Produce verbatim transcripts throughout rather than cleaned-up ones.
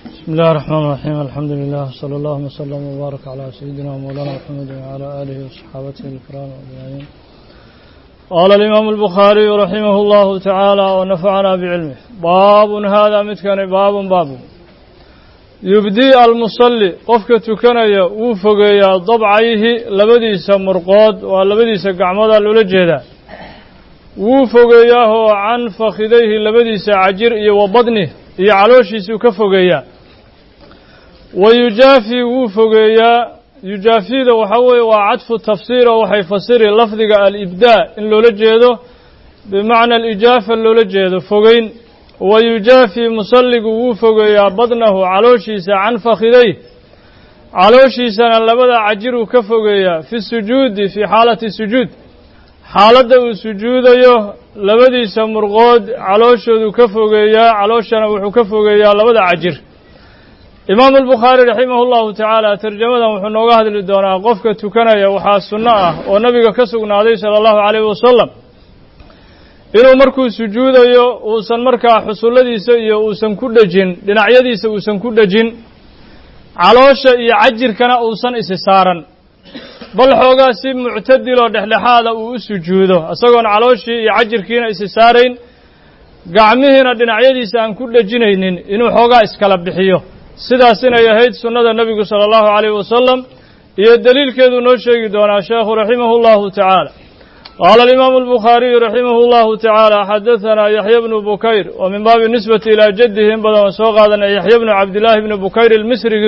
بسم الله الرحمن الرحيم الحمد لله صلى الله وسلم وبارك على سيدنا مولانا محمد وعلى آله وصحابته الكرام أجمعين. قال الإمام البخاري رحمه الله تعالى ونفعنا بعلمه. باب هذا متكن باب باب يبدي المصلي قفك تكنيا وفقيا ضبعيه لبديس مرقود ولبديس قعمدا لولجهدا وفقياه عن فخذيه لبديس عجر وبطنه يعلوشيس كفقيا ويجافي وفقيا يجافي ذا وحوي وعطف التفسير وحي فسر لفظ الإبداء إن لولجهده بمعنى الإجافة لولجهده فقين ويجافي مصلق وفقيا بطنه علوشيس عن فخذيه علوشيس لبدا عجر كفقيا في السجود في حالة السجود حالة السجود يه لبديس مرقود علوشد كفقيا علوشنا وحو كفقيا لبدا عجر. إمام البخاري رحمه الله تعالى ترجمة وحنوغاه للدونا قفك تكنيا وحا السنة ونبي كسقنا عليه صلى الله عليه وسلم inuu markuu sujuudayo uusan markaa xusulladiisa iyo uusan ku dhajin dhinacyadiisa uusan ku dhajin caloosha iyo cajirkana uusan isi saaran bal xoogaa si muctadil oo dhexdhexaada uu u sujuudo isagoon calooshii iyo cajirkiina isi saarayn gacmihiina dhinacyadiisa aan ku dhajinaynin inuu xoogaa iskala bixiyo sidaas inay ahayd sunnada nebigu sala allahu calayhi wasalam iyo daliilkeedu noo sheegi doonaa sheekhu raximahullahu tacaala. قال الإمام البخاري رحمه الله تعالى حدثنا يحيى بن بكير ومن باب النسبة إلى جدهم بدأ سوق هذا يحيى بن عبد الله بن بكير المصري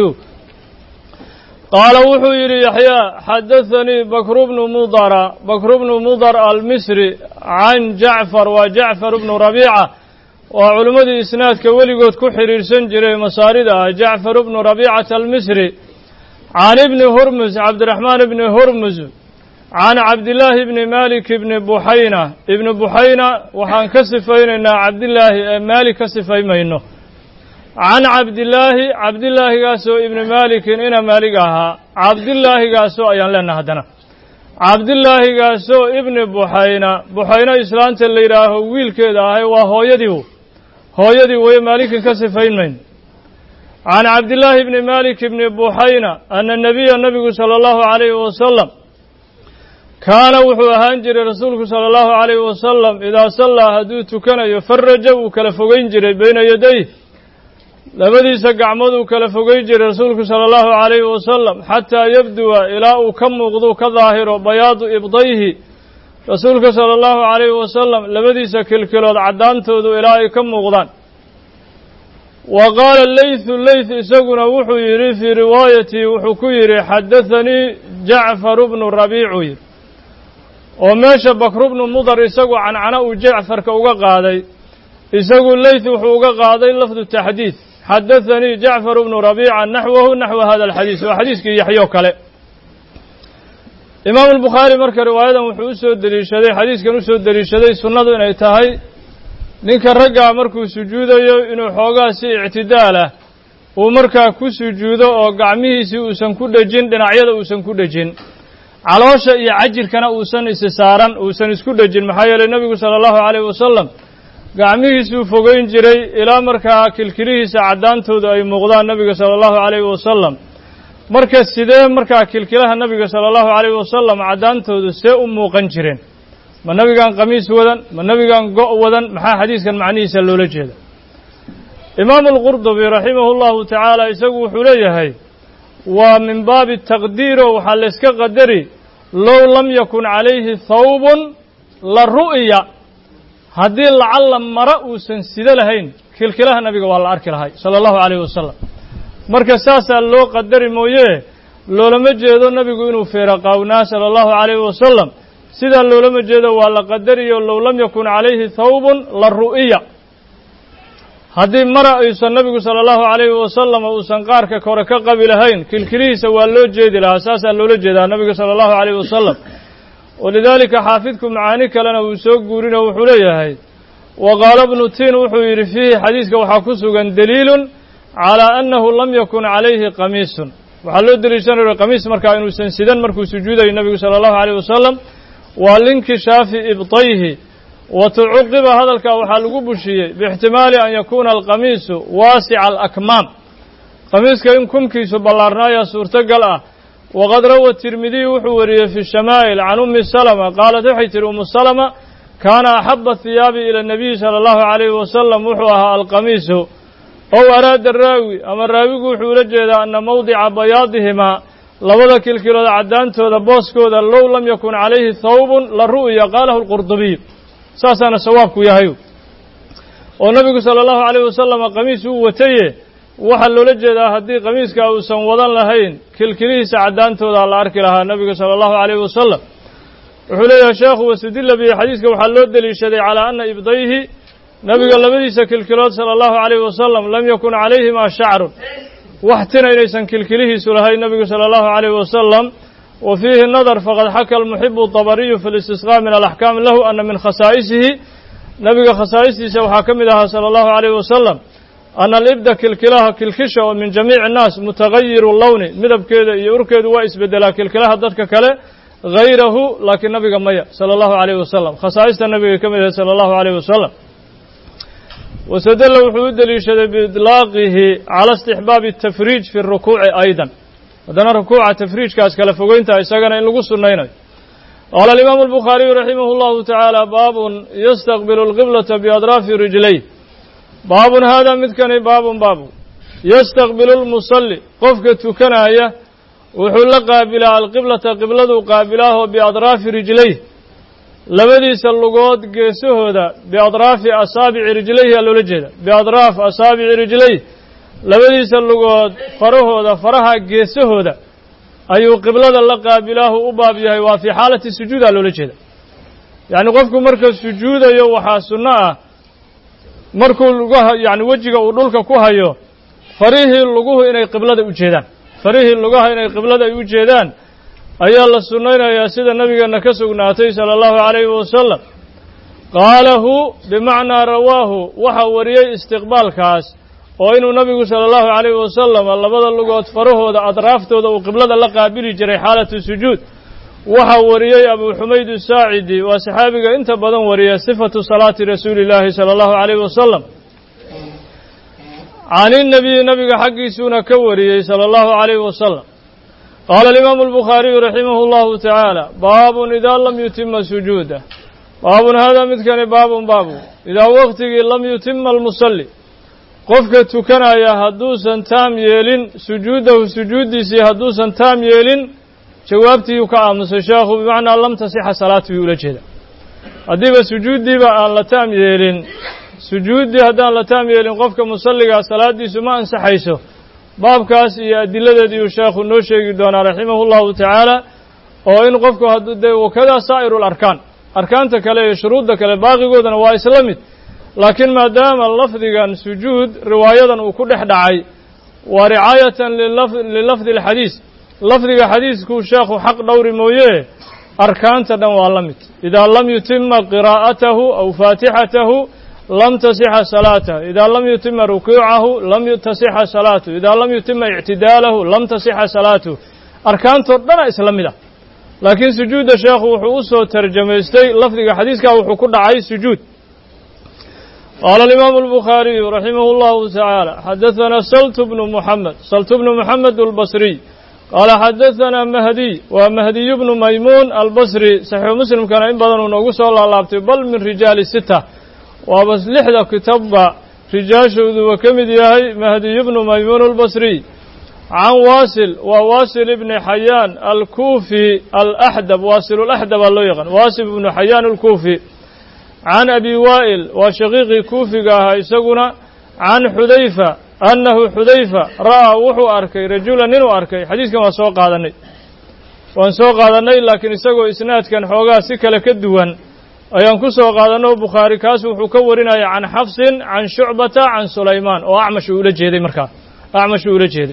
قال وحير يحيى حدثني بكر بن مضر بكر بن مضر المصري عن جعفر وجعفر بن ربيعة وعلماء إسناد كولي قد كحر سنجري مصاردها جعفر بن ربيعة المصري عن ابن هرمز عبد الرحمن بن هرمز عن عبد الله بن مالك بن بحينة ابن بحينة وحان كسفين عبد الله مالك كسفين منه عن عبد الله عبد الله قاسو ابن مالك إن مالكها عبد الله قاسو أيان لنا هدنا عبد الله قاسو ابن بحينة بحينة إسلام اللي راه ويل كده وهو يديه هو يديه وهي مالك كسفين من عن عبد الله بن مالك بن بحينة أن النبي النبي صلى الله عليه وسلم كان وحو هانجر رسولك صلى الله عليه وسلم إذا صلى هدوت كان يفرج وكلفوين جري بين يديه لبدي سقعمد وكلفوين جري رسولك صلى الله عليه وسلم حتى يبدو إلى كم غضو كظاهر بياض إبضيه رسولك صلى الله عليه وسلم لبدي سكلكلود عدان تودو إلى كم غضان. وقال الليث الليث سقنا وحو يري في روايتي وحو كيري حدثني جعفر بن الربيع وماشى بكر بن مضر يسقوا عن عناء جعفر كوغا قادي يسقوا الليث وحوغا قادي لفظ التحديث حدثني جعفر بن ربيعة نحوه نحو هذا الحديث وحديث كي يحيى كله. إمام البخاري مركز رواية وحوسه الدليشة حديث كانوا سو الدليشة سنة إن يتهاي نك الرجع مركز سجوده إنه حوغا سي اعتداله ومركز كسجوده أو قعمه سي وسن كل جن دنعيده وسن كل جن caloosha iyo cajirkana uusan isi saaran uusan isku dhajin maxaa yeelay nabigu sala allahu calayhi wasalam gacmihiisuu fogeyn jiray ilaa markaa kilkilihiisa caddaantooda ay muuqdaan nabiga sala allahu calayhi wasalam. marka sidee markaa kilkilaha nabiga sala allahu calayhi wasalam caddaantoodu see u muuqan jireen? ma nabigaan qamiis wadan ma nabigaan go' wadan? maxaa xadiiskan macnihiisa loola jeeda? imaam alqurdubi raximahu llahu tacaala isagu wuxuu leeyahay waa min baabi taqdiiro waxaa la iska qadari low lam yakun calayhi thawbun la ru'ya haddii lacalla mara uusan sida lahayn kilkilaha nabiga waa la arki lahay sala allahu calayhi wasalam. marka saasaa loo qadari mooye loolama jeedo nabigu inuu feera qaawnaa sala allahu calayhi wasalam sidaa loolama jeedo waa la qadariyo low lam yakun calayhi thawbun la ru'ya haddii mara aysan nabigu sala allahu calayhi wasalam uusan qaarka kore ka qabi lahayn kilkilihiisa waa loo jeedi lahaa saasaa loola jeedaa nabiga sala allahu calayhi wasalam. walidaalika xaafidku macaani kalena uu soo guurino wuxuu leeyahay wa qaala ibnu tiin wuxuu yidhi fiihi xadiiska waxaa ku sugan daliilun calaa annahu lam yakun calayhi qamiisun waxaa loo deliishanaya qamiis markaa inuusan sidan markuu sujuudayo nabigu sala allahu calayhi wasalam waa linkishaafi ibtayhi وتعقب هذا الكا وحال قبشي باحتمال أن يكون القميص واسع الأكمام qamiiska in kumkiisu ballaarnaayaa suurtogal ah waqad rawa tirmidiy wuxuu wariyey fi shamaa'il can ummi salama qaalat waxay tihi umu salama kaana axaba hiyaabi ila nabiyi sala allahu calayhi wasalam wuxuu ahaa alqamiisu ow araada raawi ama raawigu wuxuu ula jeedaa ana mawdica bayaadihimaa labada kilkilood caddaantooda booskooda low lam yakun calayhi thawbun la ru'ya qaalahu alqurdubiy saasaana sawaabku yahay oo nabigu sala allahu calayhi wasalam qamiis uu wataye waxaa loola jeedaa haddii qamiiska uusan wadan lahayn kilkilihiisa caddaantooda la arki lahaa nabiga sala allahu calayhi wasalam wuxuu leeyahay sheekhu wasudilla bihi xadiiska waxaa loo deliishaday calaa ana ibdayhi nabiga labadiisa kilkilood sala allahu calayhi wasalam lam yakun calayhimaa shacrun wax tina inaysan kilkilihiisu lahayn nabigu sala allahu calayhi wasalam wa fiihi nadar faqad xaka almuxibu dabariyu fi listisqaa min alaxkaam lahu ana min khasaa'isihi nabiga khasaa'istiisa waxaa ka mid ahaa sala allahu calayhi wasalam ana alibda kilkilaha kilkisha oo min jamiici innaas mutagayiru lowni midabkeeda iyo urkeedu waa isbedelaa kilkilaha dadka kale hayrahu laakiin nabiga maya sala allahu calayhi wasalam khasaa'ista nabiga ka mid ahay sala allahu calayhi wasalam wasadalla wuxuu u deliishaday biidlaaqihi cala istixbaabi atafriij fi rukuuci aydan haddana rukuuca tafriijkaas kala fogeynta isagana in lagu sunnaynayo qaala alimaamu albukhaariyu raximahu llahu tacaala baabun yastaqbilu alqiblata biadraafi rijlayh baabun haadaa midkani baabun baabu yastaqbilu lmusalli qofka tukanaya wuxuu la qaabilaa alqiblata qibladuu qaabilaahoo biadraafi rijlayh labadiisa lugood geesahooda biadraafi asaabici rijlayhi aa loola jeeda biadraaf asaabici rijlayh labadiisa lugood farahooda faraha geesahooda ayuu qiblada la qaabilaahu u baab yahay waa fii xaalati sujuud aa loola jeeda yacni qofku marka sujuudayo waxaa sunno ah markuu lugaha yacni wejiga uu dhulka ku hayo farihii luguhu inay qiblada u jeedaan farihii lugaha inay qiblada ay u jeedaan ayaa la sunnaynayaa sida nabigeena ka sugnaatay sala allahu calayhi wasalam qaalahu bimacnaa rawaahu waxaa wariyey istiqbaalkaas oo inuu nabigu sala allahu calayhi wasalam labada lugood farahooda adraaftooda uu qiblada la qaabili jiray xaalatu sujuud waxaa wariyey abu xumayd asaacidi waa saxaabiga inta badan wariya sifatu salaati rasuuli illaahi sala allahu calayhi wasalam can innabiyi nabiga xaggiisuuna ka wariyey sala allahu calayhi wasalam qaala alimaamu albukhaariyu raximahu llahu tacaala baabun idaa lam yutima sujuudah baabun haadaa midkani baabun baabu idaa waqtigii lam yutima almusalli qofka tukanaya hadduusan taam yeelin sujuudahu sujuuddiisii hadduusan taam yeelin jawaabtiiyuu ka aamusay sheekhu bimacnaa lam tasixa salaatu yuu ula jeeda haddiiba sujuuddiiba aan la taam yeelin sujuuddii haddaan la taam yeelin qofka musalligaa salaaddiisu ma ansaxayso baabkaas iyo adiladeediiyuu sheekhu noo sheegi doonaa raximahu llahu tacaala oo in qofku hadduu dee wakadaa saa'iru larkaan arkaanta kale iyo shuruudda kale baaqigoodana waa isla mid laakiin maadaama lafdigan sujuud riwaayadan uu ku dhex dhacay waa ricaayatan lilafdi alxadiis lafdiga xadiiskuu sheekhu xaq dhowri mooye arkaanta dhan waa la mid idaa lam yutima qiraa'atahu aw faatixatahu lam tasixa salaatahu idaa lam yutima rukuucahu lam tasixa salaatuhu idaa lam yutima ictidaalahu lam tasixa salaatuhu arkaantoo dhana isla mid ah laakiin sujuudda sheekhu wuxuu u soo tarjamaystay lafdiga xadiiskaa wuxuu ku dhacay sujuud qaala alimaamu albukhaariyu raximahu llahu tacaala xadahanaa saltu bnu muxamed saltu bnu muxamed albasriy qaala xadahanaa mahdiy waa mahdiyu bnu maymuun albasri saxiixu muslimkana in badan uu noogu soo laalaabtay bal min rijaali sita waaba lixda kitaabba rijaashooduba ka mid yahay mahdiyu bnu maymuun albasriy can waasil waa waasil ibni xayaan alkuufi alaxdab waasil alaxdab aa loo yaqaan waasil ibnu xayaan alkuufi can abi waa'il waa shaqiiqii kuufiga ahaa isaguna can xudayfa annahu xudayfa ra'aa wuxuu arkay rajulan inuu arkay xadiiskan waan soo qaadannay waan soo qaadannay laakiin isagoo isnaadkan xoogaa si kale ka duwan ayaan ku soo qaadanno bukhaari kaas wuxuu ka warinaya can xafsin can shucbata can sulaymaan oo acmash uu ula jeeday markaa acmash uu ula jeeday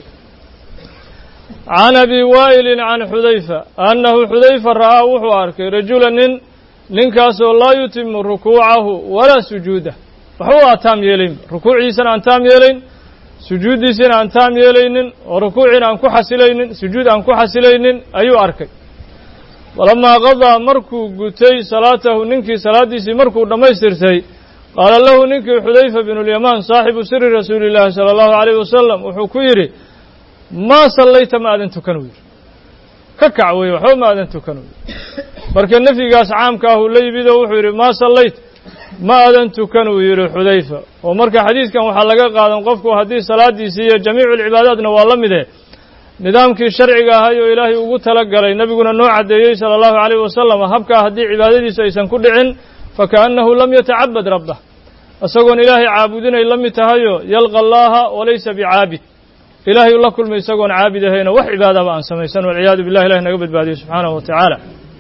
can abi waa'ilin can xudayfa annahu xudayfa ra'aa wuxuu arkay rajulan nin ninkaasoo laa yutimu rukuucahu walaa sujuudah waxba waa taam yeelayn rukuuciisana aan taam yeelayn sujuuddiisina aan taam yeelaynin oo rukuuciina aan ku xasilaynin sujuud aan ku xasilaynin ayuu arkay walamaa qadaa markuu gutay salaatahu ninkii salaaddiisii markuu dhammaystirtay qaala lahu ninkii xudayfa binu lyamaan saaxibu siri rasuuli llaahi sala allahu alayh wasalam wuxuu ku yidhi maa sallayta ma aadan tukan uu yidhi ka kac weeye waxba ma aadan tukan uu yidhi marka nafyigaas caamka ah uu la yimid oo wuxuu yidhi maa sallayt ma aadan tukan uu yidhi xudayfa oo marka xadiidkan waxaa laga qaadan qofku haddii salaadiisii iyo jamiicu alcibaadaatna waa la mide nidaamkii sharciga ahay oo ilaahay ugu tala galay nebiguna noo caddeeyey sala allahu alayh wasalam habkaa haddii cibaadadiisu aysan ku dhicin fakaannahu lam yatacabad rabbah isagoon ilaahay caabudinay la mid tahayo yalqa allaaha walaysa bicaabid ilaahay u la kulmay isagoon caabid ahayno wax cibaadaba aan samaysan walciyaadu billah ilahi naga badbaadiyo subxaanahu wa tacaala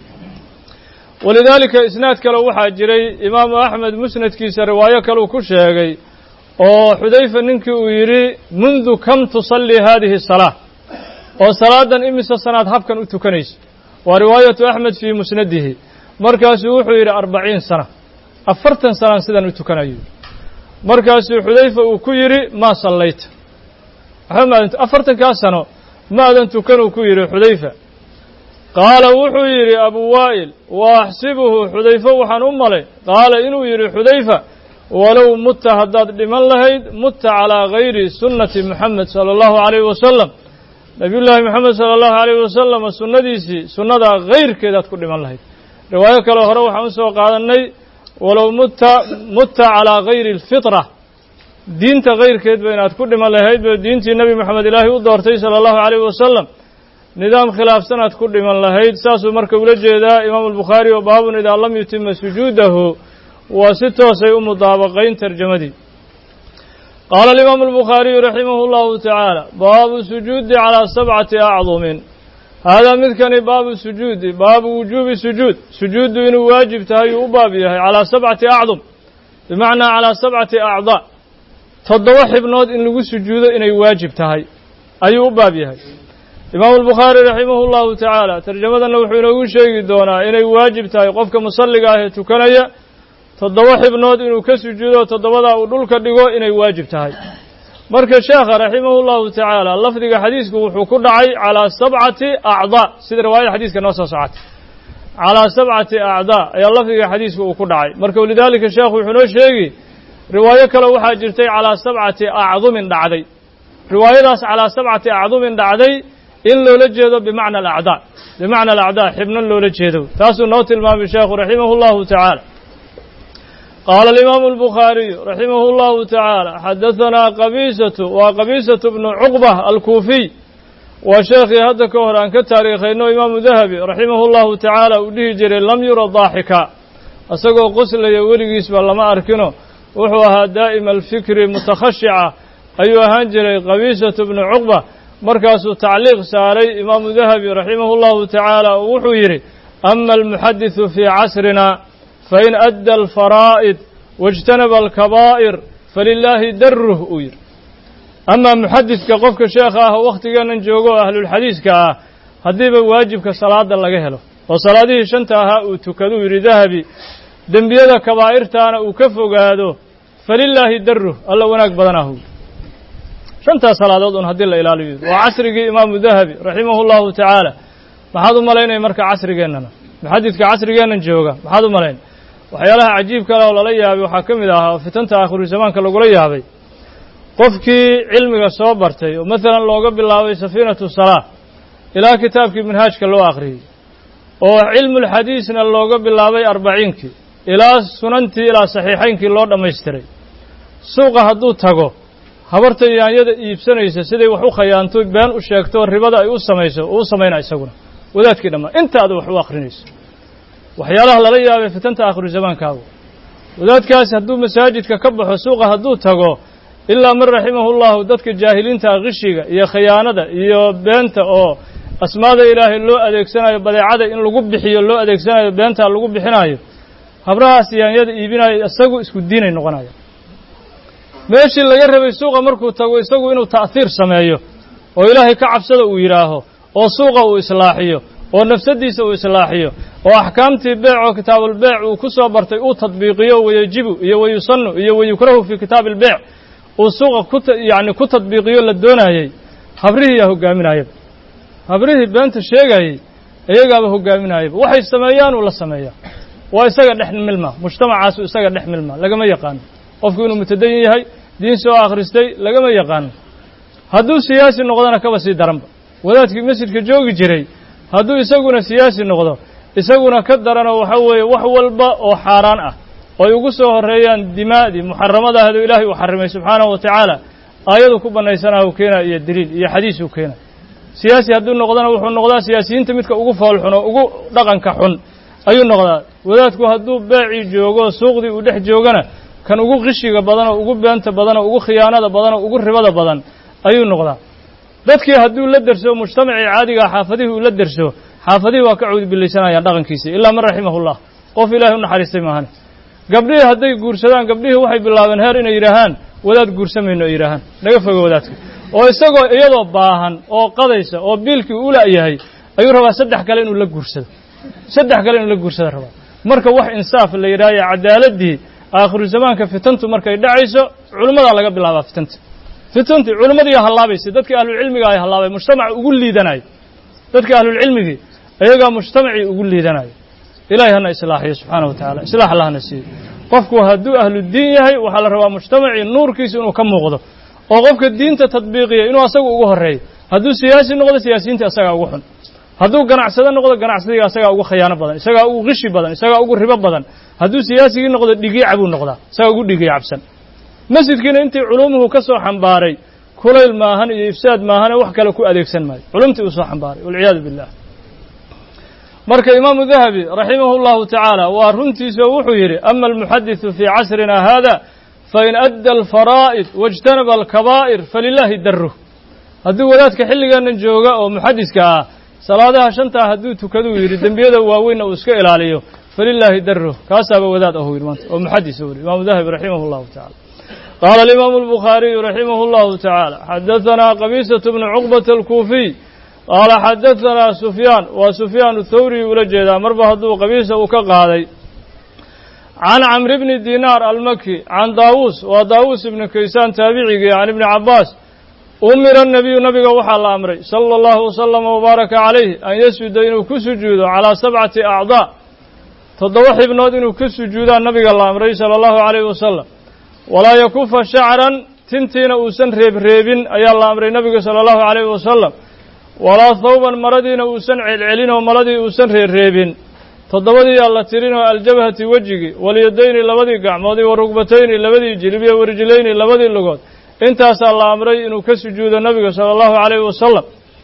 walidaalika isnaad kale waxaa jiray imaamu axmed musnadkiisa riwaayo kale uu ku sheegay oo xudayfa ninkii uu yidhi mundu kam tusallii haadihi salaa oo salaadan imise sanaad habkan u tukanaysa waa riwaayatu axmed fii musnadihi markaasuu wuxuu yidhi arbaciin sana afartan sanaan sidan u tukanayo markaasuu xudayfa uu ku yidhi maa sallayta waxba maadan afartankaa sano ma aadan tukan uu ku yidhi xudayfa qaala wuxuu yidhi abu waa'il wa axsibuhu xudayfa waxaan u malay qaala inuu yidhi xudayfa walow mutta haddaad dhiman lahayd mutta calaa gayri sunnati moxamed sala allahu alayh wasalam nabiyullaahi moxamed sala allahu alayh wasalam sunnadiisii sunnadaa kayrkeedaad ku dhiman lahayd riwaayo kale hore waxaan u soo qaadannay walow mutta mutta calaa gayri alfitra diinta kayrkeedba inaad ku dhiman lahayd ba diintii nebi moxamed ilaahay u doortay sala allahu alayh wasalam nidaam khilaafsanaad ku dhiman lahayd saasuu marka ula jeedaa imaamu albukhaari oo baabun idaa lam yutima sujuudahu waa si toosay u mudaabaqayn tarjamadii qaala alimaamu albukhaariyu raximahu llahu tacaala baabu sujuudi calaa sabcati acdumin haadaa midkani baabu sujuudi baabu wujuubi sujuud sujuuddu inuu waajib tahay uu u baab yahay calaa sabcati acdum bimacnaa calaa sabcati acdaa toddoba xibnood in lagu sujuudo inay waajib tahay ayuu u baab yahay imaamu albukhaari raximahu llahu tacaala tarjamadanna wuxuu inoogu sheegi doonaa inay waajib tahay qofka musalliga ah ee tukanaya toddoba xibnood inuu ka sujuudo toddobadaa uu dhulka dhigo inay waajib tahay marka sheekha raximahu llahu tacaala lafdiga xadiisku wuxuu ku dhacay calaa sabcati acdaa sida riwaayada xadiiska noo soo socotay calaa sabcati acdaa ayaa lafdiga xadiiska uu ku dhacay marka walidaalika sheekhu wuxuu noo sheegi riwaayo kale waxaa jirtay calaa sabcati acdumin dhacday riwaayadaas calaa sabcati acdumin dhacday in loola jeedo bimacna alacdaa bimacna alacdaa xibno loola jeedo taasuu noo tilmaamay sheekhu raximahu llahu tacaala qaala alimaamu albukhaariyu raximahu llahu tacaala xadahanaa qabiisatu waa qabiisatu bnu cuqba alkuufiy waa sheekhii hadda ka hor aan ka taariikhayno imaamu dahabi raximahu llahu tacaala uu dhihi jiray lam yura daaxika isagoo qoslaya weligiisba lama arkino wuxuu ahaa daa'ima alfikri mutakhashica ayuu ahaan jiray qabiisatu bnu cuqba markaasuu tacliiq saaray imaamu dahabi raximahu llahu tacaala oo wuxuu yidhi ama almuxadisu fii casrina fain adda alfaraa'id waijtanaba alkabaa'ir falilaahi daruh uu yidhi amaa muxadidka qofka sheekha ah oo wakhtigeennan joogo oo ahlulxadiiska ah haddiiba waajibka salaada laga helo oo salaadihii shanta ahaa uu tukaduu yidhi dahabi dembiyada kabaa'irtaana uu ka fogaado falilaahi daruh alla wanaag badanahu shantaas salaadood un haddii la ilaaliyo waa casrigii imaamu dahabi raximahu llahu tacaala maxaad u malaynaya marka casrigeennana muxadidka casrigeennan jooga maxaad u malayn waxyaalaha cajiibka leh oo lala yaabay waxaa ka mid ahaa oo fitanta aakhiru zamaanka lagula yaabay qofkii cilmiga soo bartay oo maalan looga bilaabay safiinatu salaa ilaa kitaabkii minhaajka loo akhriyey oo cilmulxadiisna looga bilaabay arbaciinkii ilaa sunantii ilaa saxiixaynkii loo dhammaystiray suuqa hadduu tago habarta yaanyada iibsanaysa siday wax u khayaanto been u sheegto ribada ay u samayso uu samaynaa isaguna wadaadkii dhammaan intaada wax u akhrinayso waxyaalaha lala yaabay fitanta aakhiru zamaankaagu wadaadkaasi hadduu masaajidka ka baxo suuqa hadduu tago ilaa man raximahu llahu dadka jaahiliinta qishiga iyo khiyaanada iyo beenta oo asmaada ilaahay loo adeegsanayo badeecada in lagu bixiyo loo adeegsanayo beentaa lagu bixinayo habrahaas yaanyada iibinayo isagu isku diinay noqonaya meeshii laga rabay suuqa markuu tago isagu inuu ta'hiir sameeyo oo ilaahay ka cabsada uu yidhaaho oo suuqa uu islaaxiyo oo nafsadiisa uu islaaxiyo oo axkaamtii beec oo kitaabulbeec uu ku soo bartay uu tadbiiqiyo wayajibu iyo wayusannu iyo wayukrahu fii kitaabi albeec uu suuqa ku yacni ku tadbiiqiyo la doonayey habrihii yaa hoggaaminayaba habrihii beenta sheegayey iyagaaba hoggaaminayaba waxay sameeyaan uu la sameeyaa waa isaga dhex milma mujtamacaasu isaga dhex milma lagama yaqaano qofku inuu mutadayin yahay diin soo akhristay lagama yaqaano hadduu siyaasi noqdona kaba sii daranba wadaadkii masjidka joogi jiray hadduu isaguna siyaasi noqdo isaguna ka daranoo waxa weeye wax walba oo xaaraan ah oo ay ugu soo horreeyaan dimaa'dii muxaramada ahdo ilaahay uu xarimay subxaanahu wa tacaala aayadu ku bannaysanaha uu keenaa iyo daliil iyo xadiis uu keenaa siyaasi hadduu noqdona wuxuu noqdaa siyaasiyiinta midka ugu fool xun oo ugu dhaqanka xun ayuu noqdaa wadaadku hadduu beecii joogo suuqdii uu dhex joogana kan ugu qishiga badan oo ugu beenta badan oo ugu khiyaanada badan oo ugu ribada badan ayuu noqdaa dadkii hadduu la derso mujtamacii caadigaa xaafadihii uu la derso xaafadihii waa ka cawdbilaysanayaan dhaqankiisii ilaa man raximahullah qof ilaahay u naxariistay maahane gabdhihii hadday guursadaan gabdhihii waxay bilaabeen heer inay yidhaahaan wadaad guursamayno ay yidhaahaan naga fogo wadaadka oo isagoo iyadoo baahan oo qadaysa oo biilkii u la'yahay ayuu rabaa saddex kale inuu la guursado saddex kale inuu la guursado rabaa marka wax insaaf la yidhahaya cadaaladii aakhiru zamaanka fitantu markay dhacayso culimmadaa laga bilaabaa fitanta fitantii culimmadii hallaabaysa dadkii ahlulcilmiga ay hallaabay mujtamaca ugu liidanayo dadkii ahlulcilmigii iyagaa mujtamacii ugu liidanayo ilahay hana islaaxiyo subxaana wa tacala islaax allahna siiyo qofku hadduu ahludiin yahay waxaa la rabaa mujtamacii nuurkiisa inuu ka muuqdo oo qofka diinta tadbiiqiya inuu asaga ugu horreeyo hadduu siyaasi noqdo siyaasiyiinta isagaa ugu xun hadduu ganacsado noqdo ganacsadiga isagaa ugu khiyaano badan isagaa ugu qishi badan isagaa ugu ribo badan hadduu siyaasigii noqdo dhigiica buu noqdaa isagaa ugu dhigiicabsan masjidkiina intii culumuhu ka soo xambaaray kulayl maahan iyo ifsaad maahane wax kale ku adeegsan maayo culumtii uu soo xambaaray walciyaadu billah marka imaamu dahabi raximahu llahu tacaala waa runtiisa wuxuu yidhi ama almuxadiثu fii casrina hada fain adda alfaraa'id waاjtanaba alkabaa'ir falilaahi daruh hadduu wadaadka xilligeenna jooga oo muxadiska ah salaadaha shantaa hadduu tukaduu yidhi dembiyada waaweynna uu iska ilaaliyo falilaahi daruh kaasaaba wadaad ahu yidhi maanta oo muxadis u yidhi imaamu dahabi raximah llahu tacala qaala alimaamu albukhaariyu raximah llahu tacaala xadahanaa qabiisatu bnu cuqbata alkuufiy qaala xadahanaa sufyaan waa sufyaan athawri ula jeedaa marba hadduu qabiisa uu ka qaaday can camri bni dinaar almaki can daawuus waa daawuus ibnu kaysaan taabicigii can ibni cabbaas umira nabiyu nabiga waxaa la amray sala allahu wasalama wabaaraka calayh an yasjuda inuu ku sujuudo calaa sabcati acdaa toddoba xibnood inuu ku sujuudaa nabiga la amray sala allahu calayhi wasalam walaa yakufa shacran tintiina uusan reebreebin ayaa la amray nabiga sala allahu calayhi wasalam walaa thawban maradiina uusan celcelin oo maradii uusan reerreebin toddobadii alla tirin oo aljabhati wejigii walyadayni labadii gacmood iyo warugbatayni labadii jilib iyo warijlayni labadii lugood intaasaa la amray inuu ka sujuudo nabiga sala allahu calayhi wasalam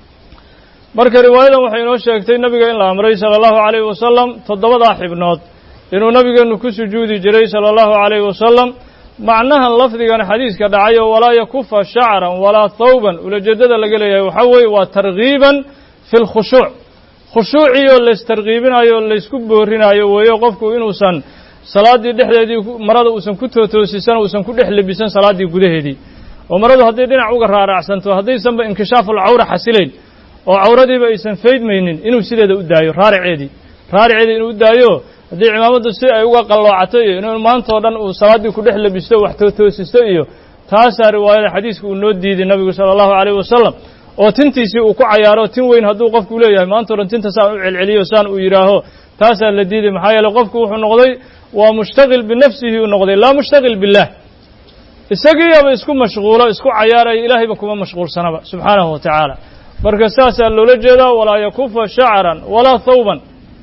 marka riwaayadan waxay inoo sheegtay nabiga in la amray sala allahu calayhi wasalam toddobadaa xibnood inuu nabigeennu ku sujuudi jiray sala allahu calayhi wasalam macnahan lafdigan xadiiska dhacayo walaa yakufa shacran walaa thawban ulajeedada laga leeyahay waxaa weeye waa targiiban fi lkhushuuc khushuuciyo laystargiibinayo o laysku boorinayo weeyo qofku inuusan salaaddii dhexdeedii marada uusan ku tootoosisan uusan ku dhex lebisan salaaddii gudaheedii oo maradu hadday dhinac uga raaracsanto haddaysanba inkishaafulcawra xasilayn oo cawradiiba aysan faydmaynin inuu sideeda u daayo raariceedii raariceedii inuu u daayo haddii cimaamaddu si ay uga qalloocato iyo inuu maantao dhan uu salaaddii ku dhex lebisto wax tootoosisto iyo taasaa riwaayada xadiiska uu noo diiday nabigu sala allahu calayhi wasalam oo tintiisii uu ku cayaaro tin weyn hadduu qofku leeyahay maantao dhan tinta saan u celceliyo saan uu yidhaaho taasaa la diiday maxaa yeeley qofku wuxuu noqday waa mushtaqil binafsihi uu noqday laa mushtaqil billaah isagiiyaba isku mashquulo isku cayaaraya ilaahayba kuma mashquulsanaba subxaanahu wa tacaala marka saasaa loola jeedaa walaa yakufa shacran walaa thawban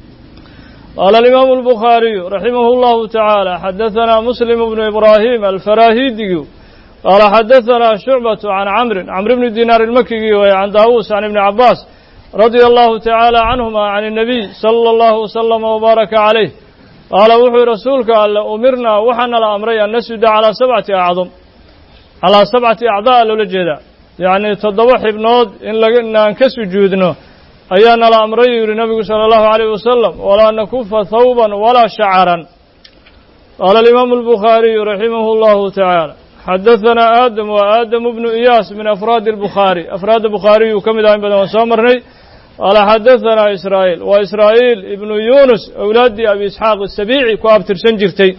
qaala alimaamu albukhaariyu raximahu llahu tacaala xadahanaa muslim bnu ibraahim alfaraahidiyu qaala xadahanaa shucbatu can camrin camr bni dinaar ilmakigii waye can daawuus can ibni cabbaas radia allahu tacaala canhuma can الnabiy sala allahu wasalama wabaaraka calayh qaala wuxuu rasuulka alle umirnaa waxaana la amray an nasjuda calaa sabcati acdum calaa sabcati acdaa loola jeedaa yacni toddoba xibnood in laga inaan ka sujuudno ayaana la amray yidhi nabigu sala allahu calayh wasalam walaa nakufa thawban walaa shacaran qaala alimaamu albukhaariyu raximahu llahu tacaala xadahanaa aadam waa aadamu bnu iyaas min afraadi albukhaari afraadda bukhaariyuu ka mid aha in badan waan soo marnay qaala xadahanaa israa'iil waa israa'iil ibnu yunus awlaaddii abi isxaaq asabiici ku abtirsan jirtay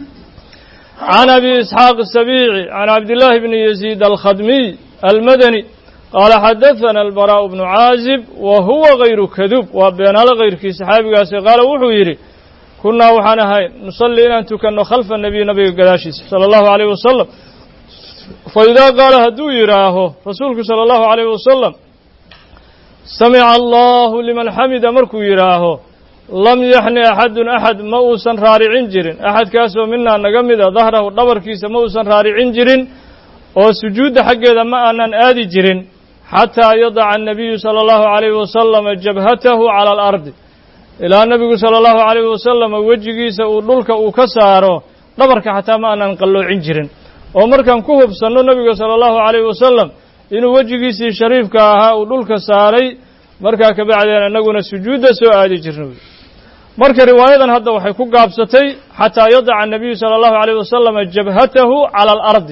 can abi isxaaq asabiici can cabdillaahi bni yaziid alkhadmiy almadani qaala xadathana albaraa'u bnu caazib wa huwa gayru kaduub waa beenaalo kayrkii saxaabigaasi qaala wuxuu yidhi كنا وحنا هاي نصلي إن تكن خلف النبي نبي قداشيس صلى الله عليه وسلم فإذا قال هدو يراه رسولك صلى الله عليه وسلم سمع الله لمن حمد مركو يراه لم يحني أحد أحد موسى رارعين جرين أحد كاسو منا نقمد ظهره دبر كيس موسى رارعين جرين وسجود حق ما أن آدي جرين حتى يضع النبي صلى الله عليه وسلم جبهته على الأرض إلى النبي صلى الله عليه وسلم وجهيس ودلك وكساره دبرك حتى ما أن نقلوا عنجرين ومركم كهب سنو النبي صلى الله عليه وسلم إنه وجهيس شريف كاها ودلك ساري مركا كبعدين أنقنا سجود سؤالي جرنوي مركا رواية هذا وحي كقابستي حتى يضع النبي صلى الله عليه وسلم جبهته على الأرض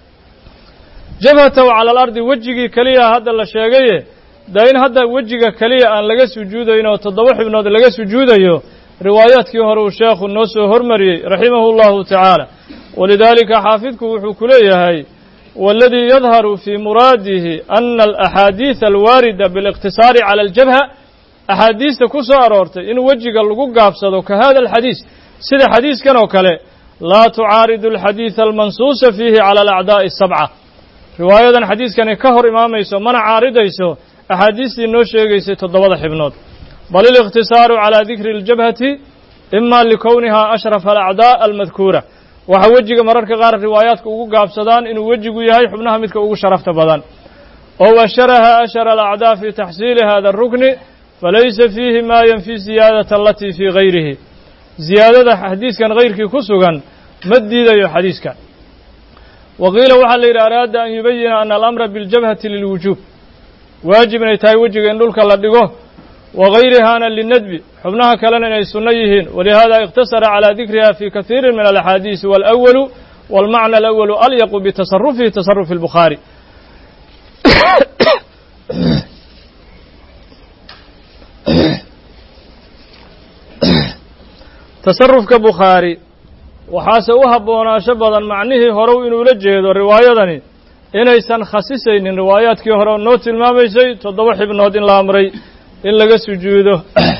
جبهته على الأرض وجهي كليا هذا اللي شاقيه داين هذا وجهي كليا أن لقى سجوده إنه تضوح ابن هذا لقى سجوده روايات كيهرو الشيخ النص هرمري رحمه الله تعالى ولذلك حافظك وحكوليه هاي والذي يظهر في مراده أن الأحاديث الواردة بالاقتصار على الجبهة أحاديث كسو أرورت إن وجهك اللقو قابصدو كهذا الحديث سيد حديث كانوا كله لا تعارض الحديث المنصوص فيه على الأعداء السبعة رواية حديث كان كهر إمام يسو من عارض يسو أحاديث النوشي يسو تضوض حبنود بل الاقتصار على ذكر الجبهة إما لكونها أشرف الأعداء المذكورة waxa wajiga mararka qaar riwaayaadka ugu gaabsadaan inuu wajigu yahay xubnaha midka ugu sharafta badan oo asharaha ashara al-a'daa fi tahsil hada ar-rukn falaysa fihi ma yanfi ziyadata allati fi ghayrihi ziyadada hadiiskan ghayrkii ku sugan ma diidayo hadiiskan waqila waxa la yiraahdaa an yubayina anna al-amra bil jabhati lil wujub waajibna tahay wajiga in dhulka la dhigo وغيرها للندب حبناها كلنا السنيهين ولهذا اقتصر على ذكرها في كثير من الأحاديث والأول والمعنى الأول أليق بتصرفه تصرف البخاري تصرف كبخاري وحاسوها بونا شبضا معنيه هرو إنو لجهد الرواية إنيسان خسيسين روايات كي هرو نوت الماميسي تضوح بنود الأمري إن لقى سجوده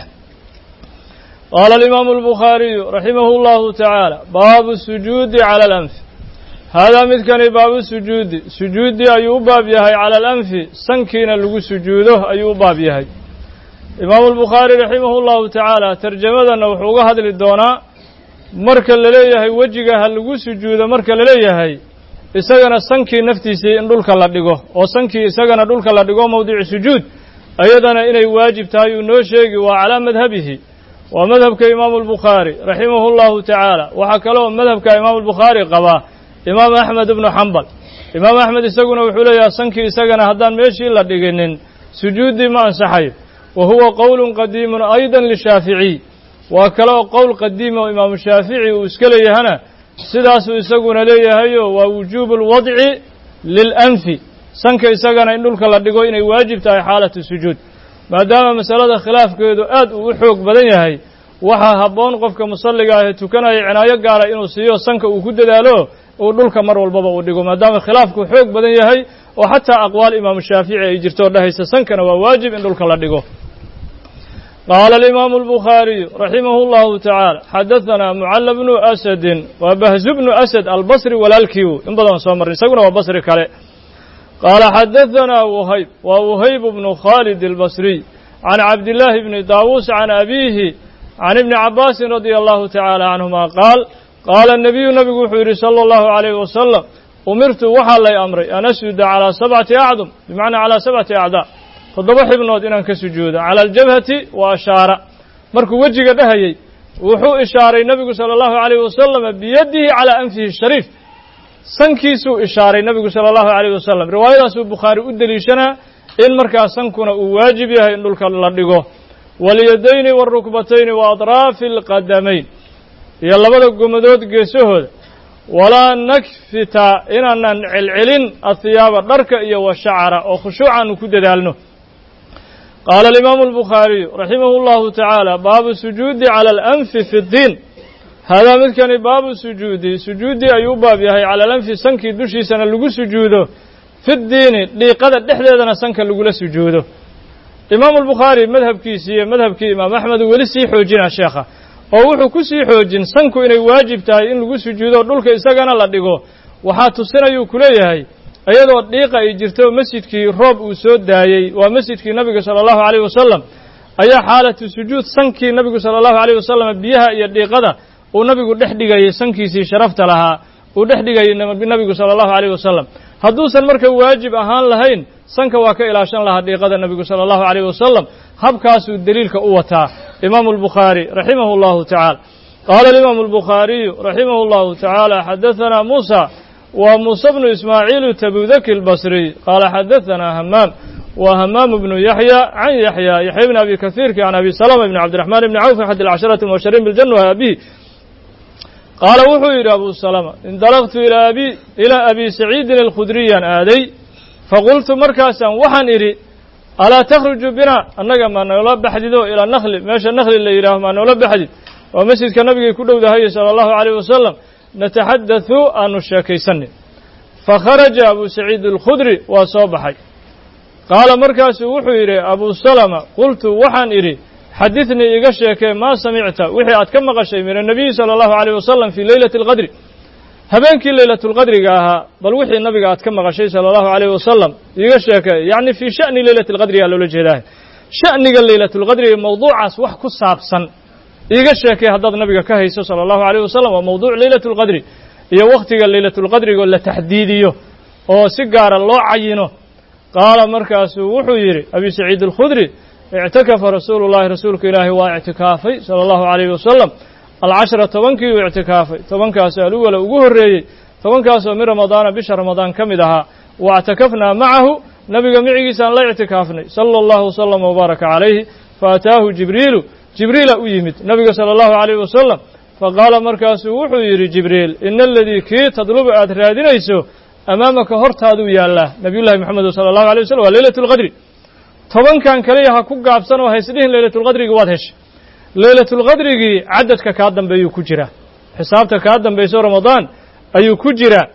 قال الإمام البخاري رحمه الله تعالى باب السجود على الأنف هذا مثل باب السجود سجود أيوب باب يهي على الأنف سنكين لقى سجوده أيوب باب يهي إمام البخاري رحمه الله تعالى ترجمة نوحوغة هذا للدونا مركا لليه وجهها لقى سجود مركا لليه إساقنا سنكي نفتيسي إن دولك لدقه وسنكي إساقنا دولك لدقه موضع سجود أيضا إني واجب تايو نوشيق وعلى مذهبه ومذهب كإمام البخاري رحمه الله تعالى وحكى له مذهب كإمام البخاري قضاه إمام أحمد بن حنبل إمام أحمد يسقنا وحولي سنكي يسقنا هدان ميشي إلا دقينين سجودي ما أنسحي وهو قول قديم أيضا للشافعي وكله قول قديم وإمام الشافعي وإسكالي هنا سداس يسقنا ليه هيو ووجوب الوضع للأنف sanka isagana in dhulka la dhigo inay waajib tahay xaalatu sujuud maadaama masalada khilaafkeedu aad uu xoog badan yahay waxa haboon qofka musalliga ah tukanaya cinaayo gaara inuu siiyo sanka uu ku dadaalo oo dhulka mar walbaba uu dhigo maadaama khilaafku xoog badan yahay oo xataa aqwaal imaam shaafici ay jirto dhahaysa sankana waa waajib in dhulka la dhigo قال الإمام البخاري رحمه الله تعالى حدثنا معل بن أسد وبهز بن أسد البصري والالكيو إن بدون سومر يسقنا وبصري كله قال حدثنا وهيب ووهيب بن خالد البصري عن عبد الله بن داووس عن أبيه عن ابن عباس رضي الله تعالى عنهما قال قال النبي النبي حوري صلى الله عليه وسلم أمرت وحل أمري أن أسجد على سبعة أعظم بمعنى على سبعة أعداء فضبح ابن ودنا كسجود على الجبهة وأشار مركو وجه دهي وحو إشاري النبي صلى الله عليه وسلم بيده على أنفه الشريف sankiisuu ishaaray nabigu sala allahu calayhi wasalam riwaayadaasuu bukhaari u deliishanaa in markaa sankuna uu waajib yahay in dhulka la dhigo walyadayni waalrukbatayni wa atraafi alqadamayn iyo labada gomadood geesahooda walaa nakfita inaanan celcelin athiyaaba dharka iyo washacara oo khushuucaanu ku dadaalno qaala alimaamu albukhaariyu raximahu llahu tacaala baabu sujuudi cala alanfi fi ddiin هذا مثل باب السجود سجودي أيوب باب يهي على الأنف سنكي دوشي سنة لغو سجوده في الدين لقد دحدنا سنك لغو سجوده إمام البخاري مذهب كيسية مذهب كي إمام أحمد ولسي حوجنا شيخه oo wuxuu ku sii xoojin sanku inay waajib tahay in lagu sujuudo dhulka isagana la dhigo waxaa tusinayuu ku leeyahay iyadoo dhiiqa ay jirto masjidkii roob uu soo daayey waa masjidkii nabiga sala allahu calayh wasalam ayaa xaalatu sujuud sankii nabigu sala allahu calayh wasalam biyaha iyo dhiiqada uu nabigu dhex dhigayay sankiisii sharafta lahaa uu dhex dhigayay nabigu sala allahu calayh wasalam hadduusan marka waajib ahaan lahayn sanka waa ka ilaashan lahaa dhiiqada nabigu sala allahu calayh wasalam habkaasuu deliilka u wataa imaamu albukhaari raximahu allahu tacaala qaala alimaamu albukhaariyu raximahu allahu tacaala xadahanaa muusa wa muusa bnu ismaaciil tabudaki albasriy qaala xadahanaa hamaam wa hamaam bnu yaxya can yaxya yaxya bn abi kasiirki can abi salama bni cabdiraxmaan bni cawf axad alcasharati mubashiriin biljanna wa abihi qaala wuxuu yidhi abu salama indalaqtu ilaa abi ilaa abi saciidin alkhudriyaan aaday faqultu markaasaan waxaan idhi alaa takhruju bina annaga maa noola baxdido ilaa nakhli meesha nakhli la yidhaaho maa noola baxdid waa masjidka nabigay ku dhowdahaye sala allahu calayh wasalam nataxaddathu aanu sheekaysanin fakharaja abu saciid alkhudri waa soo baxay qaala markaasuu wuxuu yidhi abu salama qultu waxaan idhi xadidnii iga sheekee maa samicta wixii aad ka maqashay min annabiyi sala allahu calayh wasalam fii leylati alqadri habeenkii leylatulqadriga ahaa bal wixii nabiga aad ka maqashay sala allahu calayh wasalam iga sheekee yacni fii sha'ni leylati alqadrigaa loola jeedaah sha'niga leylatulqadriga mawduucaas wax ku saabsan iga sheekee haddaad nabiga ka hayso sala allahu calayh wasalam waa mawduuc leylatulqadri iyo wakhtiga leylatulqadrigaoo la taxdiidiyo oo si gaara loo cayino qaala markaasuu wuxuu yidhi abi saciid alkhudri ictakafa rasuulu llahi rasuulka ilaahi waa ictikaafay sala allahu calayhi wasalam alcashra tobankii uu ictikaafay tobankaas aluwala ugu horreeyey tobankaasoo min ramadaana bisha ramadaan ka mid ahaa waictakafnaa macahu nabiga micigiisaan la ictikaafnay sala allahu wasalama wabaaraka calayhi faataahu jibriilu jibriila u yimid nabiga sala allahu calayhi wasalam faqaala markaasuu wuxuu yidhi jibriil ina aladii kii tadlubu aad raadinayso amaamaka hortaaduu yaallaa nabiyullahi moxamed sala allahu alay wasalam waa leylatu lqadri tobankan kaliya ha ku gaabsan oo haysdhihin leylatulqadrigii waad heshay leylatulqadrigii cadadka kaa dambeeyuu ku jiraa xisaabta kaa dambayso ramadaan ayuu ku jiraa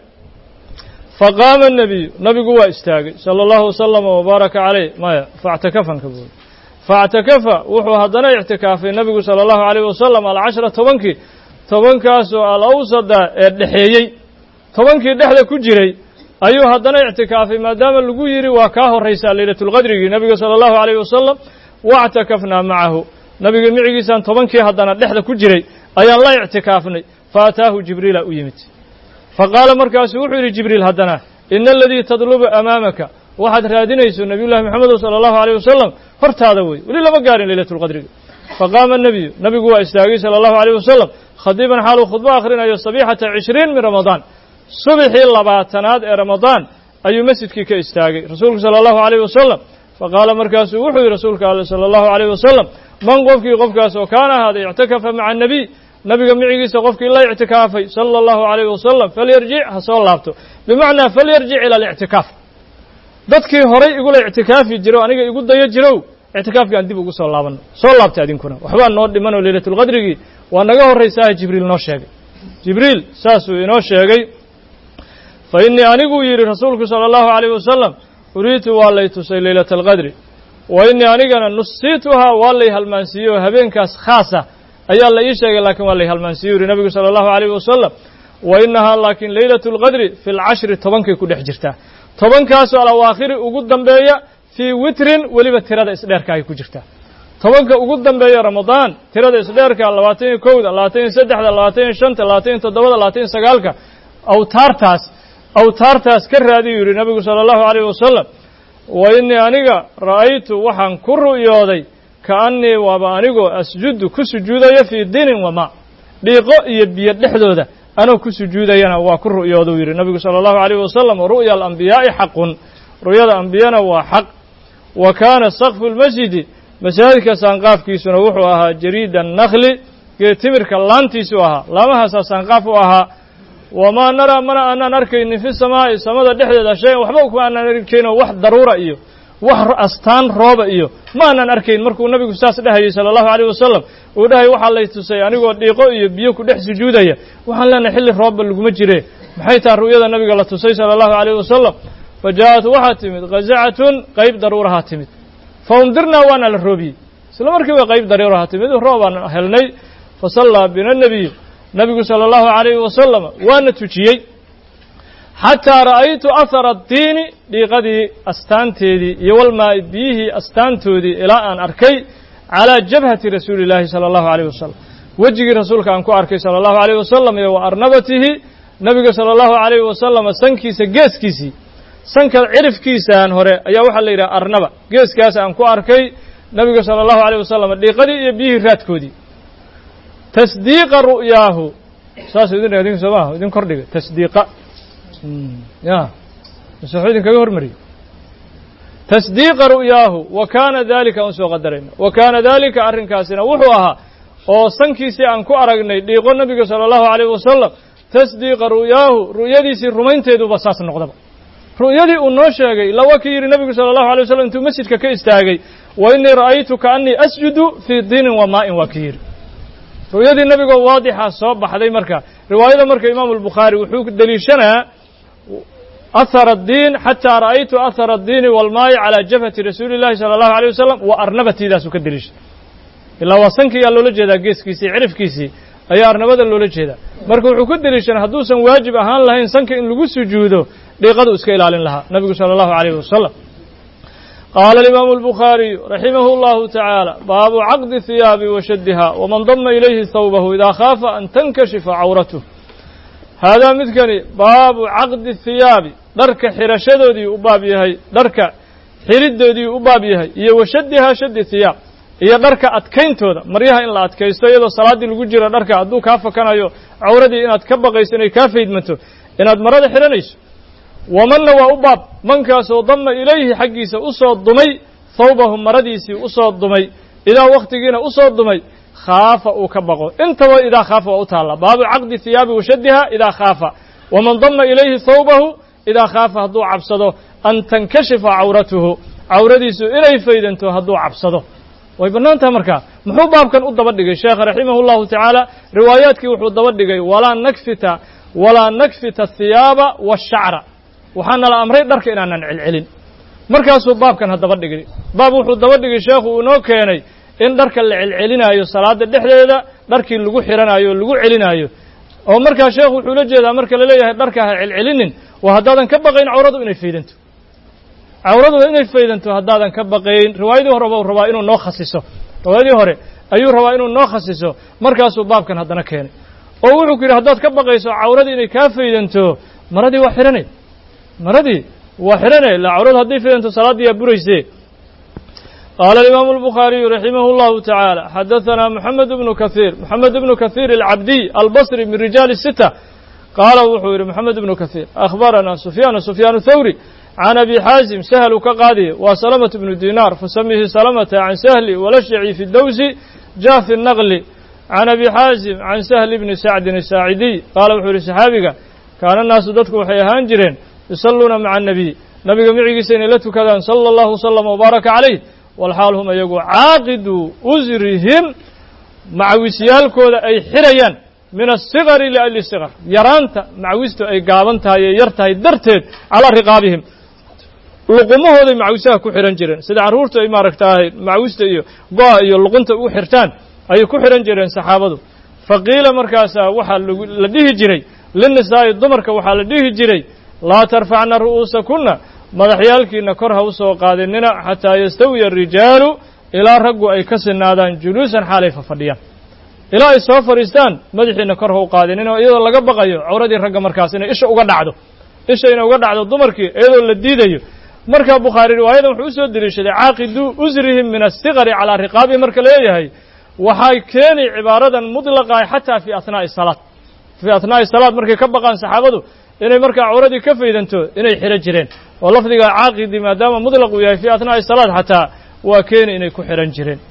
faqaama الnabiyu nabigu waa istaagay salى اllahu wasalama wabaaraka calayh maya faاctakafanka buuri faاctakafa wuxuu haddana ictikaafay nabigu salى اllahu عalayh wasalam alcashra tobankii tobankaasoo alawsada ee dhexeeyey tobankii dhexda ku jiray ayuu haddana ictikaafay maadaama lagu yidhi waa kaa horraysaa leylatulqadrigii nabiga salى اllahu عalayh wasalam waاctakafnaa macahu nabiga micigiisaan tobankii haddana dhexda ku jiray ayaan la ictikaafnay faataahu jibriila u yimid faqaala markaasuu wuxuu yidhi jibriil haddana ina aladii tadlubu amaamaka waxaad raadinayso nabiyullahi moxamedo sala allahu alayh wasalam hortaada wey weli lama gaarin leylatulqadriga faqaama nebiyu nabigu waa istaagay sala allahu alayh wasalam khadiiban xaaluu khudbo akhrinayo sabixata cishriin min ramadaan subixii labaatanaad ee ramadaan ayuu masjidkii ka istaagay rasuulku sala allahu alayh wasalam faqaala markaasuu wuxuu yidhi rasuulka alle sala allahu alayh wasalam man qofkii qofkaas oo kaana ahaaday ictakafa maca annabiy nabiga micigiisa qofkii la ictikaafay sala allahu alayh wasalam falyarjic ha soo laabto bimacnaa falyarjic ila alictikaaf dadkii horay igula ictikaafi jiro aniga igu dayo jirow ictikaafkii aan dib ugu soo laabanno soo laabtay adinkuna waxbaa noo dhimanoo leylatulqadrigii waa naga horraysaaha jibriil noo sheegay jibriil saasuu inoo sheegay fa innii aniguu yidhi rasuulku sala allahu alayh wasalam uriitu waa lay tusay leylata alqadri wa innii anigana nusiituhaa waa lay halmaansiiyey oo habeenkaas khaasa ayaa la ii sheegay laakiin waa lay halmaansiiye yuri nabigu sala allahu alayh wasalam wa inahaa laakiin leylatu lqadri fi lcashri tobankay ku dhex jirtaa tobankaasoo alawaakhiri ugu dambeeya fii witrin weliba tirada isdheerka ay ku jirtaa tobanka ugu dambeeya ramadaan tirada isdheerka labaatan iyo kowda labaatan iyo saddexda labaatan iyo shanta labaatan iyo toddobada labaatan iyo sagaalka awtaartaas awtaartaas ka raadiyu yidhi nabigu sala allahu alayh wasalam wa innii aniga ra'aytu waxaan ku ru'yooday kaannii waaba anigoo asjudu ku sujuudaya fii dinin wamaa dhiiqo iyo biyo dhexdooda anoo ku sujuudayana waa ku ru'yooduu yidhi nabigu sala allahu alayh wasalam ru'ya alambiyaa'i xaqun ru'yada ambiyana waa xaq wa kaana sakfu lmasjidi masaajidka saanqaafkiisuna wuxuu ahaa jariida annakli geed timirka laantiisuu ahaa laamahaasaa saanqaaf u ahaa wamaa naraa mana aanaan arkaynin fi samaa'i samada dhexdeeda shay-an waxba kuma aanaan arkayno wax daruura iyo wax astaan rooba iyo ma aanaan arkayn markuu nabigu saas dhahayay sala allahu alayh wasalam uu dhahay waxaa lay tusay anigoo dhiiqo iyo biyo ku dhex sujuudaya waxaan leenahay xilli roobba laguma jire maxay taha ru'yada nabiga la tusay sala allahu alayh wasalam fa jaa-at waxaa timid khazacatun qayb daruurahaa timid fa umdirnaa waana la roobiyey isla markiiba qayb daruurahaa timid roobaan helnay fasallaa bina nabiyu nabigu sala allahu calayhi wasalam waana tujiyey xataa ra'aytu ahara addiini dhiiqadii astaanteedii iyo walmaa'i biyihii astaantoodii ilaa aan arkay calaa jabhati rasuuli illaahi sala allahu alayh wasalam wejigii rasuulka aan ku arkay sala allahu alayh wasalam iyo wa arnabatihi nabiga sala allahu alayhi wasalam sankiisa geeskiisii sanka cirifkiisaan hore ayaa waxaa la yidhaha arnaba geeskaas aan ku arkay nabiga sala allahu alayh wasalam dhiiqadii iyo biyihii raadkoodii tasdiiqa ru'yaahu saasuu idin dhig idin soo maaha idin kordhiga tasdiiqa ya mase wuxuu idinkaga hormariyey tasdiiqa ru'yaahu wa kaana dalika aan soo qadarayna wa kaana dalika arrinkaasina wuxuu ahaa oo sankiisii aan ku aragnay dhiiqo nabiga sala allahu alayh wasalam tasdiiqa ru'yaahu ru'yadiisii rumaynteeduba saas noqdaba ru'yadii uu noo sheegay ila waa kii yidhi nabigu sala allahu alay wasalam intuu masjidka ka istaagay wa innii ra'aytu kaannii asjudu fii diinin wa maa'in waa kii yidhi ru'yadii nabigoo waadixa soo baxday marka riwaayada marka imaamu albukhaari wuxuu deliishanaa ahara addiin xataa ra'aytu ahara addiini waalmaayi calaa jabhati rasuuli illahi sala allahu alayh wasalam wa arnabatiidaasuu ka deliishay ilaa waa sankii yaa loola jeedaa geeskiisii cirifkiisii ayaa arnabada loola jeedaa marka wuxuu ku deliishanaa hadduusan waajib ahaan lahayn sanka in lagu sujuudo dhiiqadu iska ilaalin lahaa nabigu sala allahu alayh wasalam qaala alimaamu albukhaariyu raximahu allahu tacaala baabu caqdi hiyaabi wa shaddiha waman dama ilayhi thawbahu idaa khaafa an tankashifa cawratuh haadaa midkani baabu caqdi hiyaabi dharka xirashadoodii u baab yahay dharka xidhidoodii u baab yahay iyo wa shaddihaa shaddi hiyaab iyo dharka adkayntooda maryaha in la adkaysto iyadoo salaaddii lagu jiro dharka hadduu kaa fakanayo cawradii inaad ka baqayso inay kaa faydmanto inaad marada xidhanayso wamanna waa u baab mankaasoo dama ilayhi xaggiisa u soo dumay thawbahu maradiisii u soo dumay idaa wakhtigiina u soo dumay khaafa uu ka baqo intaba idaa khaafa waa u taalla baabu caqdi hiyaabi washaddiha idaa khaafa waman dama ilayhi thawbahu idaa khaafa hadduu cabsado an tankashifa cawratuhu cawradiisu inay faydanto hadduu cabsado way bannaan taha markaa muxuu baabkan u daba dhigay sheekha raximahu llahu tacaala riwaayaadkii wuxuu daba dhigay walaa nakfita walaa nakfita athiyaaba waashacra waxaana la amray dharka inaanan celcelin markaasuu baabkan haddaba dhigay baab wuxuu daba dhigay sheekhu uu inoo keenay in dharka la celcelinaayo salaada dhexdeeda dharkii lagu xidhanaayo o lagu celinaayo oo markaa sheekhu wuxuu la jeedaa marka la leeyahay dharka ha celcelinin waa haddaadan ka baqayn cawradu inay faydanto cawradu inay faydanto haddaadan ka baqayn riwaayadii hore buu rabaa inuu noo khasiso riwaayadii hore ayuu rabaa inuu noo khasiso markaasuu baabkan haddana keenay oo wuxuu ku yidhi haddaad ka baqayso cawradii inay kaa faydanto maradii waa xidhanay maradii waa xidhanay ilaa cawradu hadday faydanto salaaddii yaa burayse qaala alimaamu albukhaariyu raximah allahu tacaala xadahanaa moxamed bnu kahiir moxamed bnu kahiir alcabdiy albasri min rijaali sita qaala wuxuu yidhi moxamed ibnu kahiir akhbaranaa sufyaanu sufyaanu thawri can abi xaasim sahlu ka qaadiye waa salamatu bnu dinaar fasamihi salamata can sahli walashyaci fi dawsi jaafi naqli can abi xaasim can sahli bni sacdin asaacidiy qaala wuxuu yidhi saxaabiga kaana naasu dadku waxay ahaan jireen yusalluuna maca annabiy nabiga micigiisa inay la tukadaan sala allahu wasalam wabaaraka calayh walxaal hum iyagu caaqidu usrihim macawisyaalkooda ay xirayaan min asigari liajli sigar yaraanta macawistu ay gaaban tahay ee yar tahay darteed calaa riqaabihim luqumahooday macawisaha ku xidhan jireen sida carruurtu ay maaragtaahay macawista iyo go-a iyo luqunta u xirtaan ayay ku xidhan jireen saxaabadu faqiila markaasaa waxaa la dhihi jiray linisaa'i dumarka waxaa la dhihi jiray laa tarfacna ru'uusakunna madaxyaalkiina kor ha u soo qaadinina xataa yastawiya arijaalu ilaa raggu ay ka sinaadaan juluusan xaalay fafadhiyaan ilaa ay soo fadhiistaan madaxiina kor ha u qaadinina iyadoo laga baqayo cawradii ragga markaas inay isha uga dhacdo isha inay uga dhacdo dumarkii iyadoo la diidayo markaa bukhaari riwaayadan wuxuu u soo deliishaday caaqiduu usrihim min asigari calaa riqaabihi marka leeyahay waxay keeni cibaaradan mudlaqa xataa fii ahnaa'i salaad fii ahnaa'i salaad markay ka baqaan saxaabadu inay markaa cawradii ka faydanto inay xidhan jireen oo lafdiga caaqidi maadaama mudlaq uu yahay fii ahnaa'i salaad xataa waa keeni inay ku xidhan jireen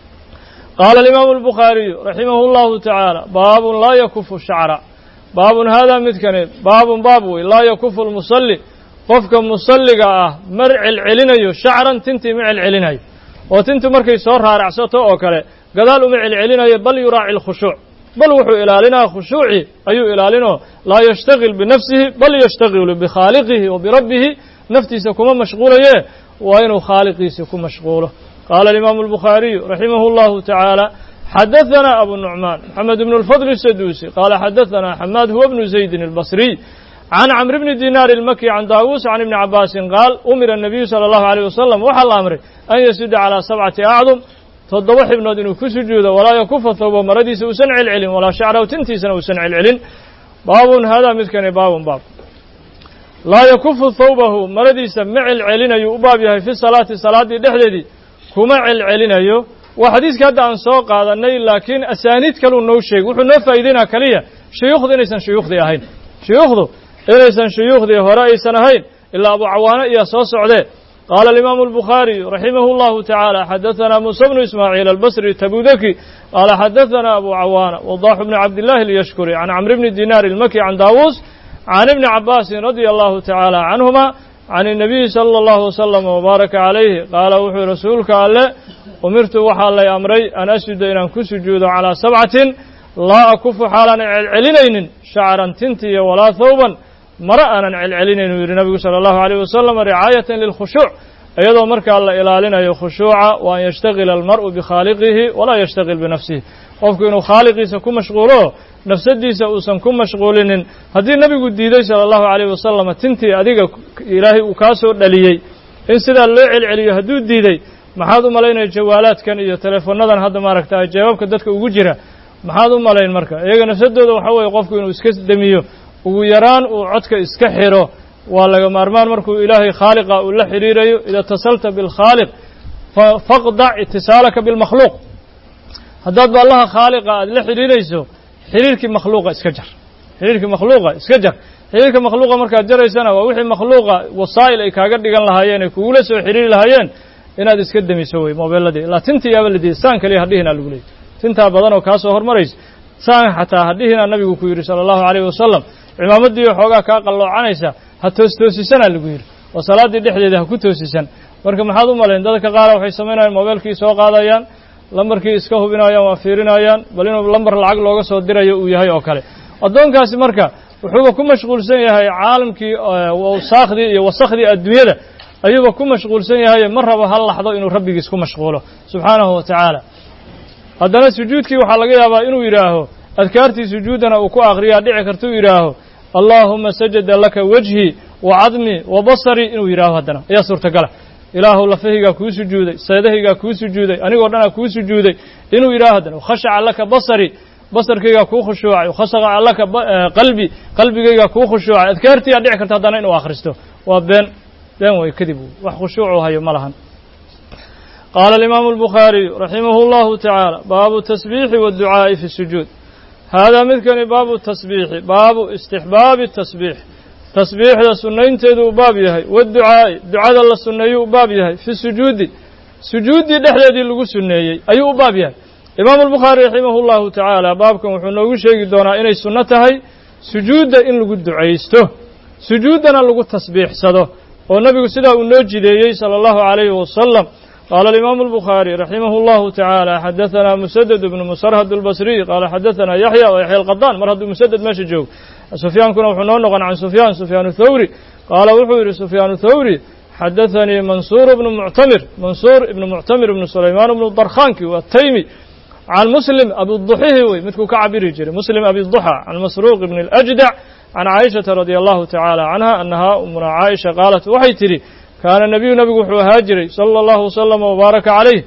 qaala alimaamu albukhaariyu raximahu allahu tacaala baabun laa yakufu shacra baabun haadaa midkani baabun baab wey laa yakufu lmusalli qofka musalliga ah mar celcelinayo shacran tintii ma celcelinayo oo tintu markay soo raaracsato oo kale gadaal uma celcelinayo bal yuraaci alkhushuuc bal wuxuu ilaalinaa khushuuci ayuu ilaalinoo laa yashtagil binafsihi bal yashtagilu bikhaaliqihi wa birabbihi naftiisa kuma mashquulaye waa inuu khaaliqiisa ku mashquulo qaala alimaamu albukhaariyu raximahu allahu tacaala حدثنا أبو النعمان محمد بن الفضل السدوسي قال حدثنا حماد هو ابن زيد البصري عن عمرو بن دينار المكي عن داووس عن ابن عباس قال أمر النبي صلى الله عليه وسلم وحل أمره أن يسجد على سبعة أعظم تضوح ابن دين كسجود ولا يكف ثوب مرديس وسنع العلم ولا شعره وتنتي سنة وسنع العلم باب هذا مثل باب باب لا يكف ثوبه مرديس مع العلن يؤبابها في الصلاة صلاة دحددي كما العلن يو وحديث كذا عن سوق هذا النيل لكن أسانيد كلو نو شيء وحنا فايدنا كلية شيوخ ذي ليسن شيوخ ذي أهين شيوخ ذو ليسن شيوخ ذي هراء سنهين إلا أبو عوانة يا صوص عليه قال الإمام البخاري رحمه الله تعالى حدثنا موسى بن إسماعيل البصري التبوذكي قال حدثنا أبو عوانة وضاح بن عبد الله اليشكري عن عمرو بن دينار المكي عن داووس عن ابن عباس رضي الله تعالى عنهما عن النبي صلى الله وسلم وبارك عليه قال وحي رسولك قال أمرت وحال لي أمري أن أسجد إن كسجود على سبعة لا أكف حالا علينين شعرا تنتي ولا ثوبا مرأنا علينين النبي صلى الله عليه وسلم رعاية للخشوع أيضا مرك الله إلى لنا يخشوع وأن يشتغل المرء بخالقه ولا يشتغل بنفسه qofku inuu khaaliqiisa ku mashquulo nafsadiisa uusan ku mashquulinin haddii nabigu diiday sala allahu calayhi wasalam tintii adiga ilaahay uu kaa soo dhaliyey in sidaa loo celceliyo hadduu diiday maxaad u malaynaya jawaalaadkan iyo teleefonadan hadda maaragta jawaabka dadka ugu jira maxaad u malayn marka iyaga nafsadooda waxa weeye qofku inuu iska damiyo ugu yaraan uu codka iska xiro waa laga maarmaan markuu ilaahay khaaliqa uu la xiriirayo ida tasalta bilkhaaliq faqdac itisaalaka bilmakhluuq haddaad ba allaha khaaliqa aad la xiriirayso xiriirkii makhluuqa iska jar xiriirkii makhluuqa iska jar xiriirka makhluuqa markaad jaraysana waa wixii makhluuqa wasaa'il ay kaaga dhigan lahaayeen ay kugula soo xiriiri lahaayeen inaad iska damiso wey mobeeladii ilaa tintii yaaba la diiday saan kaliya hadhihinaa lagu leeyay tintaa badan oo kaa soo hormaraysa saan xataa hadhihinaa nabigu ku yidhi sala allahu calayhi wasalam cimaamaddii xoogaa kaa qalloocanaysa ha toostoosisanaa lagu yidhi oo salaaddii dhexdeeda ha ku toosisan marka maxaad u malayn dadka qaara waxay samaynayaan mobeelkii soo qaadayaan lambarkii iska hubinayaan waa fiirinayaan bal inuu lambar lacag looga soo dirayo uu yahay oo kale addoonkaasi marka wuxuuba ku mashquulsan yahay caalamkii wasaakhdii iyo wasakhdii adduunyada ayuuba ku mashquulsan yahay ma rabo hal laxdo inuu rabbigiis ku mashquulo subxaanahu wa tacaala haddana sujuudkii waxaa laga yaabaa inuu yidhaaho adkaartii sujuuddana uu ku akriyaa dhici karta uu yidhaaho allaahuma sajada laka wajhii wa cadmii wa basarii inuu yidhaaho haddana ayaa suurtagala ilaahu lafahaygaa kuu sujuuday seedahaygaa kuu sujuuday anigoo dhanaa kuu sujuuday inuu yidhaho haddana khashaca laka basari basarkaygaa kuu khushuucay khashaca laka qalbi qalbigaygaa kuu khushuucay adkaartiiyaa dhici karta haddana inuu akhristo waa been been way kadib wax khushuucuu hayo ma lahan qaala alimaamu albukhaariyu raximahu allahu tacaala baabu tasbiixi waadducaa'i fi sujuud haadaa midkani baabu tasbiixi baabu istixbaabi tasbiix tasbiixda sunnaynteedu u baab yahay waadducaa'i ducada la sunneeyuu u baab yahay fi sujuudi sujuuddii dhexdeedii lagu sunneeyey ayuu u baab yahay imaamu albukhaari raximahu llahu tacaala baabkan wuxuu noogu sheegi doonaa inay sunno tahay sujuudda in lagu ducaysto sujuuddana lagu tasbiixsado oo nabigu sidaa uu noo jideeyey sala allahu calayhi wasalam qaala alimaamu albukhaari raximahu llahu tacaala xadahanaa musadad bnu musarhad albasriy qaala xadahanaa yaxya wa yaxya alqadaan mar hadduu musadad meesha joogo sufyaankuna wuxuu noo noqon can sufyaan sufyaan thawri qaala wuxuu yidhi sufyaan thawri xadaثanii mansuur bnu muctamir mansuur ibnu muctamir ibnu sulaymaan ibnu darkhaanki waa taymi can muslim abiduxihi wey midkuu ka cabiri jiray muslim abiduxa can masruuq ibn اlأjdac can caaishata radia allahu tacaala canha annahaa umuna caaisha qaalat waxay tidhi kaana nebiyu nabigu wuxuu ahaa jiray sala allahu wasalama wabaaraka calayh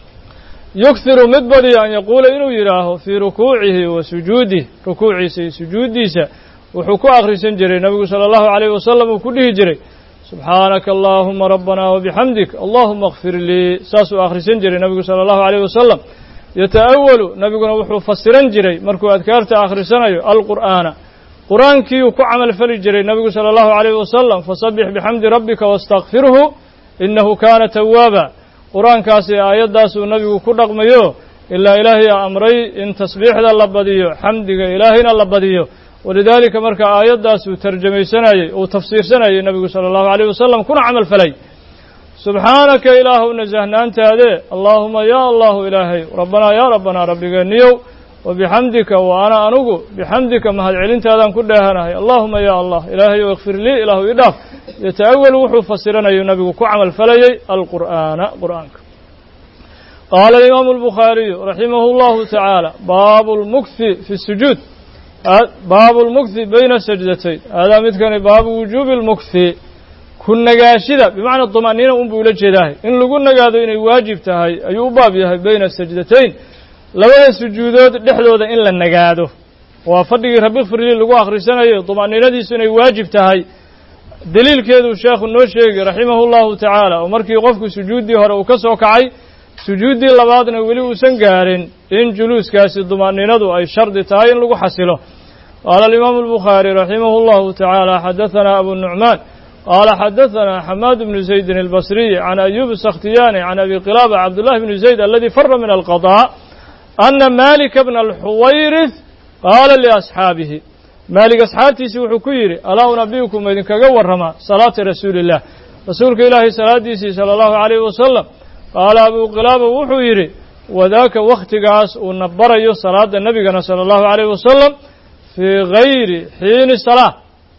yughiru mid badiya an yaquula inuu yidhaaho fii rukuucihi wa sujuudih rukuuciisa iyo sujuuddiisa wuxuu ku akhrisan jiray nabigu sala allahu calayh wasalam uu ku dhihi jiray subxaanaka allaahuma rabbana wabixamdik allahuma akfir lii saasuu akhrisan jiray nabigu sala allahu calayh wasalam yata'awalu nabiguna wuxuu fasiran jiray markuu adkaarta akhrisanayo alqur'aana qur'aankiiuu ku camal fali jiray nabigu sala allahu calayh wasalam fasabbix bixamdi rabbika wastakfirhu innahu kaana tawaaba qur-aankaasi aayaddaasuu nabigu ku dhaqmayo ilaa ilaahay amray in tasbiixda la badiyo xamdiga ilaahayna la badiyo walidaalika marka aayaddaasuu tarjamaysanayey uu tafsiirsanayay nabigu sala allahu calayh wasalam kuna camal falay subxaanaka ilaahu nasahnaantaade allaahuma yaa allahu ilaahay rabbanaa yaa rabbanaa rabbigeeniyow wabixamdika wa ana anugu bixamdika mahadcelintaadaan ku dheehanahay allaahuma yaa allah ilaahayow ikfir lii ilaahu ii dhaaf yata'awal wuxuu fasiranayo nabigu ku camal falayey alqur'aana qur'aanka قال الإمام البخاري رحمه الله تعالى باب المكث في السجود باب المكث بين السجدتين هذا مثل باب وجوب المكث كن نجاشدة بمعنى الطمأنينة أم بولا جداه إن لقولنا قادوا إن واجب تهاي أي باب يهاي بين السجدتين لو السجودات دحلوا إن لن نجاده وفرق ربي اغفر لي لقوا آخر سنة طمأنينة دي سنة واجب تهاي دليل كذا الشيخ النوشيق رحمه الله تعالى ومركي يقفك سجودي هرا وكسو كعي سجودي لبادنا ولي وسنقارن إن جلوس كاسي الضمانينة أي شرط تهاي لقوا حسله قال الإمام البخاري رحمه الله تعالى حدثنا أبو النعمان قال حدثنا حماد بن زيد البصري عن أيوب السختياني عن أبي قلابة عبد الله بن زيد الذي فر من القضاء أن مالك بن الحويرث قال لأصحابه مالك أصحابتي سوح كيري ألا أنبئكم إذن كقور رما صلاة رسول الله رسولك إلهي صلاة ديسي صلى الله عليه وسلم قال أبو قلابة وحويري وذاك وقت قاس ونبر يو صلاة النبي صلى الله عليه وسلم في غير حين الصلاة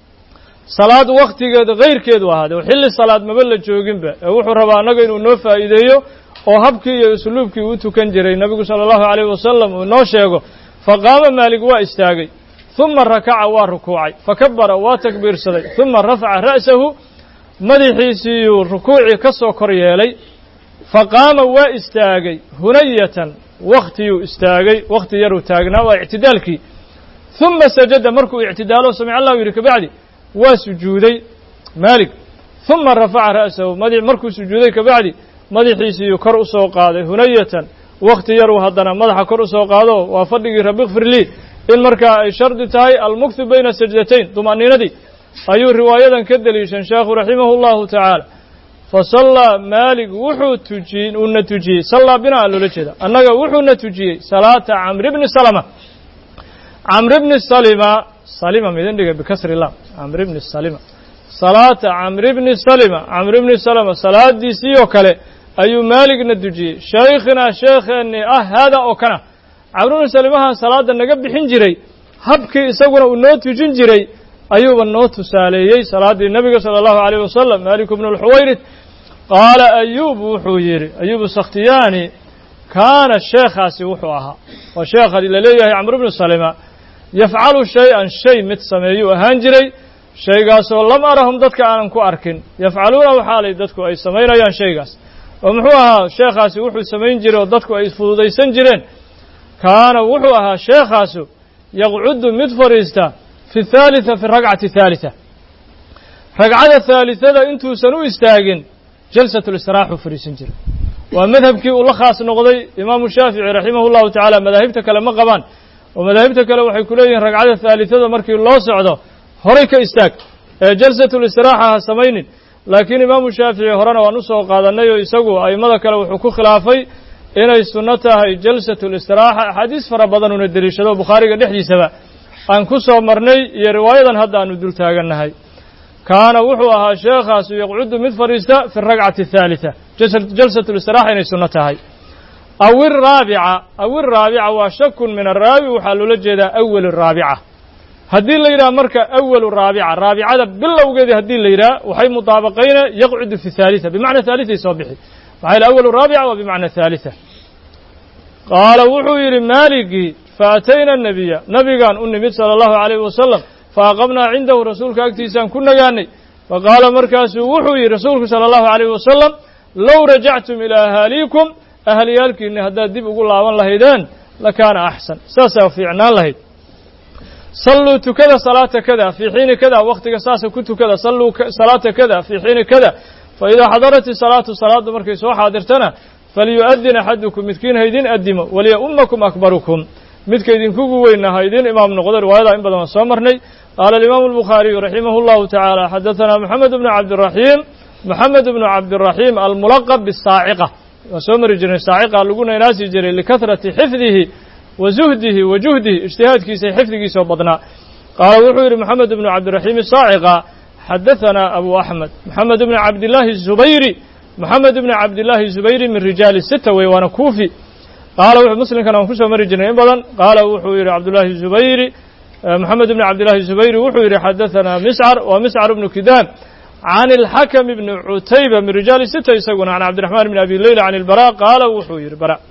صلاة وقت غير كيدو هذا وحل الصلاة مبلغ جوجين به وحو ربا نغا انو نو فائديو oo habkii iyo usluubkii uu tukan jiray nabigu sallallahu alayhi wasallam uu noo sheego faqama malik waa istaagay thumma raka'a waa rukuucay fakabbara waa takbiirsaday thumma rafa'a ra'sahu madaxiisii rukuuci ka soo kor yeelay faqama waa istaagay hunayatan waqtiyu istaagay waqti yar uu taagnaa waa i'tidaalkii thumma sajada markuu i'tidaalo sami'a Allahu yiri kabacdi waa sujuuday malik thumma rafa'a ra'sahu madax markuu sujuuday kabacdi madaxiisii kor u soo qaaday hunayatan waqti yar uu hadana madaxa kor u soo qaado waa fadhigii rabbi ighfir li in marka ay shardi tahay al-mukth bayna sajdatayn tumaninadi ayuu riwaayadan ka daliishan sheekhu rahimahullahu ta'ala fasalla malik wuxuu tujin una tujiyay salla bina loo jeeda annaga wuxuu na tujiyay salaata amr ibn salama amr ibn salima salima midin dhiga bikasri lam amr ibn salima salaata amr ibn salima amr ibn salama salaadiisii oo kale ayuu maaligna dujiyay shaykhina shaykhani ah hada oo kana amr ibn salima salaada naga bixin jiray habkii isaguna uu noo tujin jiray ayuuba noo tusaaleeyay salaadii nabiga sallallahu alayhi wasallam malik ibn al-huwayrith qala ayub wuxuu yiri ayub sakhtiyani kana shaykhaasi wuxuu ahaa wa shaykhadi la leeyahay amr ibn salima yafcalu shay'an shay mid sameeyo ahaan jiray shaygaasoo lam arahum dadka aanan ku arkin yafcaluuna waxaalay dadku ay samaynayaan shaygaas oo muxuu ahaa sheekhaasi wuxuu samayn jiray oo dadku ay fududaysan jireen kaana wuxuu ahaa sheekhaasu yaqcudu mid fariista fi thalitha fi ragcati thalitha ragcada thalithada intuusan u istaagin jalsatul istiraaxa fariisan jiray waa madhabkii uu la khaas noqday imaamu shaafici rahimahullahu ta'ala madaahibta kale ma qabaan oo madaahibta kale waxay ku leeyihiin ragcada thalithada markii loo socdo horay ka istaag ee jalsatul istiraaxa ha samaynin laakiin imaamu shaafici horena waan u soo qaadanay oo isagu aimada kale wuxuu ku khilaafay inay sunno tahay jalsatul istiraaxa xadiis fara badan oo daliishado bukhaariga dhexdiisaba aan ku soo marnay iyo riwaayadan hadda aanu dul taaganahay kaana wuxuu ahaa sheekhaas yaqcudu mid fariista fi ragcati thalitha jalsatul istiraaxa inay sunno tahay aw iraabi'a aw iraabi'a waa shakun min araabi waxa loola jeedaa awwal iraabi'a haddii la yidhaha marka awalu raabica raabicada bilowgeedii haddii la yidhaha waxay mutaabaqayna yaqcudu fi thalitha bimacna thalithay soo bixi maxaa yidhi awalu raabica waa bimacna thalitha qaala wuxuu yidhi maaligii faatayna nabiya nabigaan u nimid sala allahu alayhi wasalam faaqamnaa cindahu rasuulka agtiisaan ku nagaanay faqaala markaasuu wuxuu yidhi rasuulku sala allahu alayhi wasalam low rajactum ilaa ahaaliikum ahliyaalkiinni haddaad dib ugu laaban lahaydeen lakaana axsan saasaa fiicnaan lahayd صلوا تكذا صلاة كذا في حين كذا وقت قصاص كنت كذا صلوا صلاة كذا في حين كذا فإذا حضرت الصلاة صلاة مركي سو حاضرتنا فليؤذن أحدكم مسكين هيدين أدموا وليؤمكم أكبركم مسكين كوكو وين هيدين إمام نقدر وهذا إن بدنا صامرني قال الإمام البخاري رحمه الله تعالى حدثنا محمد بن عبد الرحيم محمد بن عبد الرحيم الملقب بالصاعقة وسمر جن الصاعقة لقونا ناس يجري لكثرة حفظه وزهده وجهده اجتهاد كيس حفظ كيس وبضنا قال وحير محمد بن عبد الرحيم الصاعقة حدثنا أبو أحمد محمد بن عبد الله الزبيري محمد بن عبد الله الزبيري من رجال الستة وأنا كوفي قال وحير مسلم كان أنفسه من رجال بدن قال وحير عبد الله الزبيري محمد بن عبد الله الزبيري وحير حدثنا مسعر ومسعر بن كدام can الxakم بn cutayba min rijaali sita isaguna can cabdiرaحman bn abi leyla can اlbarا qaala wuxuu yihi bara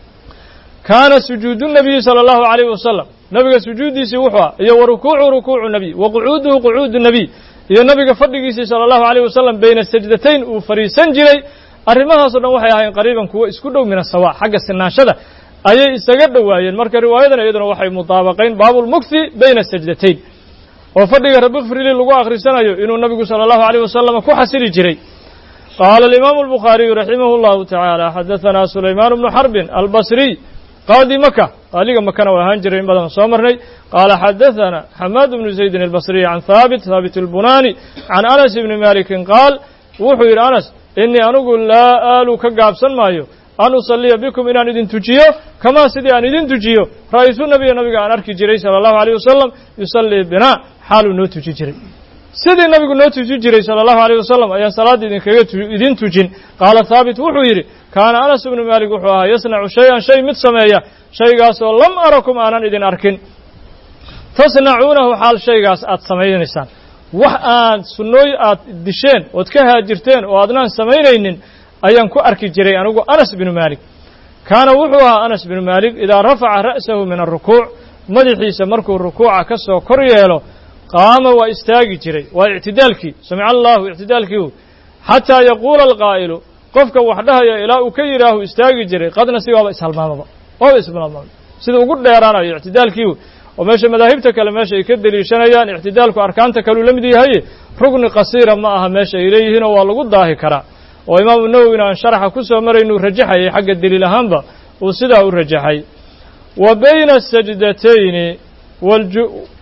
kaana sujuud الnabiyi salى الlahu عalيh wasalam nabiga sujuuddiisii wuxuu ah iyo wa rukuucu rukuucu nabiy wa qucuuduhu qucuudu nabiy iyo nabiga fadhigiisii salى الlahu عalيه wasalam bayna sajdatayn uu fadhiisan jiray arrimahaasoo dhan waxay ahayn qariiban kuwo isku dhow min asawa xagga sinaanshada ayay isaga dhowaayeen marka riwaayadan iyaduna waxay mutaabaqayn baabulmugthi bayna sajdatayn oo fadhiga rabbi firli lagu akhrisanayo inuu nabigu salى الlahu عalيه wasalam ku xasili jiray qaala alimaamu الbukhaariyu raximah اllahu taعaalى xadaثanaa sulaymaan bnu xarbin albasriy qaadi maka qaaliga makana waa ahaan jiray in badan soo marnay qaala xadaثana xamaad bnu zaydin albasriy can haabit haabit اlbunaani can anas ibni malikin qaal wuxuu yidhi anas inii anigu laa aalu ka gaabsan maayo an usaliya bikum inaan idin tujiyo kamaa sidii aan idin tujiyo ra'aytu nabiya nabiga aan arki jiray salى الlahu عalيه wasalam yusallii binaa xaaluu noo tuji jiray sidii nabigu noo tuji jiray salى الlahu عalيه wasalam ayaan salaadda idinkaga idin tujin qaala haabit wuxuu yidhi kaana anas ibnu maalik wuxuu ahaa yasnacu shay-an shay mid sameeya shaygaasoo lam arakum aanan idin arkin tasnacuunahu xaal shaygaas aad samaynaysaan wax aad sunnooy aad disheen ood ka haajirteen oo aadnaan samaynaynin ayaan ku arki jiray anigu anas binu maalik kaana wuxuu ahaa anas binu maalik idaa rafaca ra'sahu min alrukuuc madaxiisa markuu rukuuca ka soo kor yeelo qaama waa istaagi jiray waa ictidaalkii samica allahu ictidaalkii xataa yaquula alqaa'ilu qofka wax dhahaya ilaa uu ka yidhaahu istaagi jiray qadna si waaba ishalmaamaba waaba ishalmaamaba sida ugu dheeraanayo ictidaalkii oo meesha madaahibta kale meesha ay ka deliishanayaan ictidaalku arkaanta kaleu la mid yahay rugni qasiira ma aha meesha ay leeyihiinoo waa lagu daahi karaa oo imaamu nawowina aan sharaxa ku soo maraynuu rajaxayay xagga deliil ahaanba uu sidaa u rajaxay wa bayna sajdatayni walju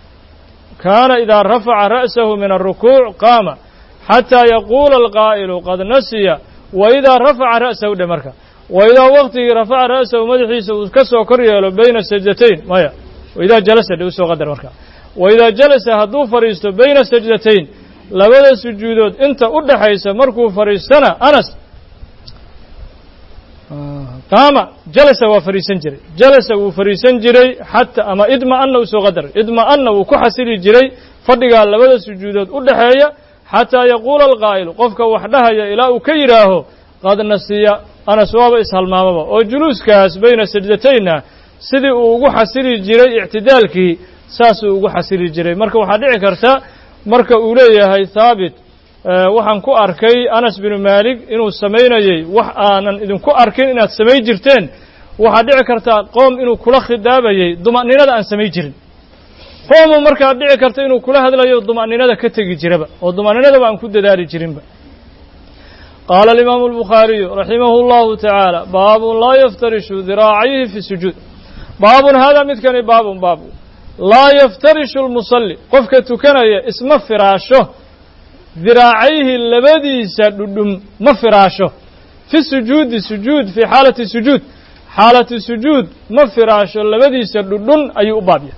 kaana idaa rafaca ra'sahu min alrukuuc qaama xataa yaquula alqaa'ilu qad nasiya wa idaa rafaca ra'sahu dhe marka wa idaa waqtigii rafaca ra'sahu madaxiisa uu ka soo kor yeelo bayna sajdatayn maya waidaa jalasa dhe usoo qadar marka wa idaa jalasa hadduu fadhiisto bayna sajdatayn labada sujuudood inta u dhaxaysa markuu fadhiistana anas qaama jalasa waa fadhiisan jiray jalasa wuu fadhiisan jiray xataa ama idma'anna usoo qadar idma'anna wuu ku xasili jiray fadhigaa labada sujuudood u dhaxeeya xataa yaquula alqaa'ilu qofka wax dhahaya ilaa uu ka yidhaaho qad nasiya anas waaba ishalmaamaba oo juluuskaas bayna sajdataynna sidii uu ugu xasili jiray ictidaalkii saasuu ugu xasili jiray marka waxaa dhici karta marka uu leeyahay haabit waxaan ku arkay anas binu maalik inuu samaynayey wax aanan idinku arkin inaad samay jirteen waxaa dhici karta qoom inuu kula khidaabayey duma'ninada aan samay jirin qoomu markaa dhici karta inuu kula hadlayo duma'ninada ka tegi jiraba oo duma'ninadaba aan ku dadaali jirinba qaala alimaamu albukhaariyu raximahu اllahu tacaala baabun laa yaftarishu diraacayhi fi sujuud baabun haadaa midkani baabun baabu laa yaftarishu lmusalli qofka tukanaya isma firaasho diraacayhi labadiisa dhudhum ma firaasho fi sujuudi sujuud fii xaalati sujuud xaalati sujuud ma firaasho labadiisa dhudhun ayuu u baabya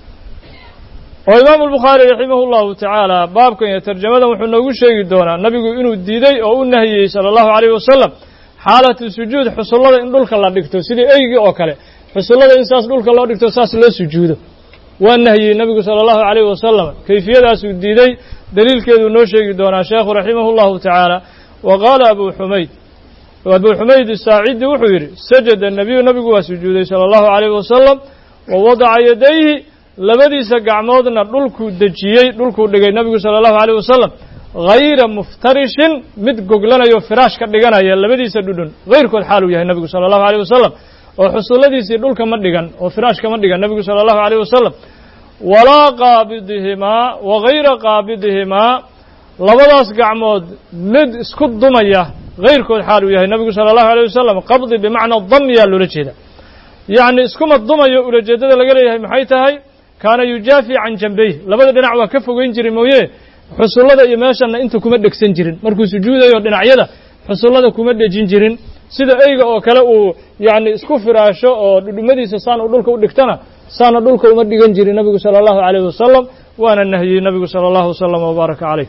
oo imaamu albukhaari raximah اllahu tacaala baabkan iyo tarjamadan wuxuu noogu sheegi doonaa nabigu inuu diiday oo u nahiyey salى اllahu عalيyh wasalam xaalatu sujuud xusullada in dhulka la dhigto sidii eygii oo kale xusullada in saas dhulka loo dhigto saas loo sujuudo waa nahiyey nabigu salى اllahu عalيyh wasalam kayfiyadaasuu diiday daliilkeeduu noo sheegi doonaa sheekhu raximah اllahu tacaala wa qaala abu xumayd abu xumayd asaacidi wuxuu yidhi sajada nabiyu nabigu waa sujuuday salى اllahu عalيyh wasalam wa wadaca yadayhi labadiisa gacmoodna dhulkuu dejiyey dhulkuu dhigay nabigu salى اllahu عalيyh wasalam hayra muftarishin mid goglanayo firaash ka dhiganaya labadiisa dhudhun hayrkood xaaluu yahay nabigu salى اllahu عalيyh wasalam oo xusulladiisii dhulka ma dhigan oo firaash kama dhigan nabigu salى اllahu عalيyh wasalam walaa qaabidihimaa wa hayra qaabidihimaa labadaas gacmood mid isku dumaya hayrkood xaaluu yahay nabigu salى اllahu عalيyh wasalam qabdi bimacna damyaa loola jeeda yacni iskuma dumayo ulajeeddada laga leeyahay maxay tahay kaana yujaafi can janbayh labada dhinac waa ka fogeyn jiray mooye xusullada iyo meeshanna inta kuma dhegsan jirin markuu sujuudayo dhinacyada xusullada kuma dhejin jirin sida eyga oo kale uu yacni isku firaasho oo dhudhumadiisa saan uu dhulka u dhigtana saana dhulka uma dhigan jirin nabigu salى اllahu عalيyh wasalam waana nahiyey nabigu salى اllahu wasalam wbaaraka calayh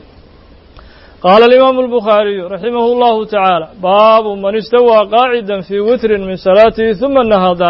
qaala alimaamu albukhaariyu raximah اllahu tacaala baabu man istawaa qaacida fii witrin min salaatihi ثuma nahada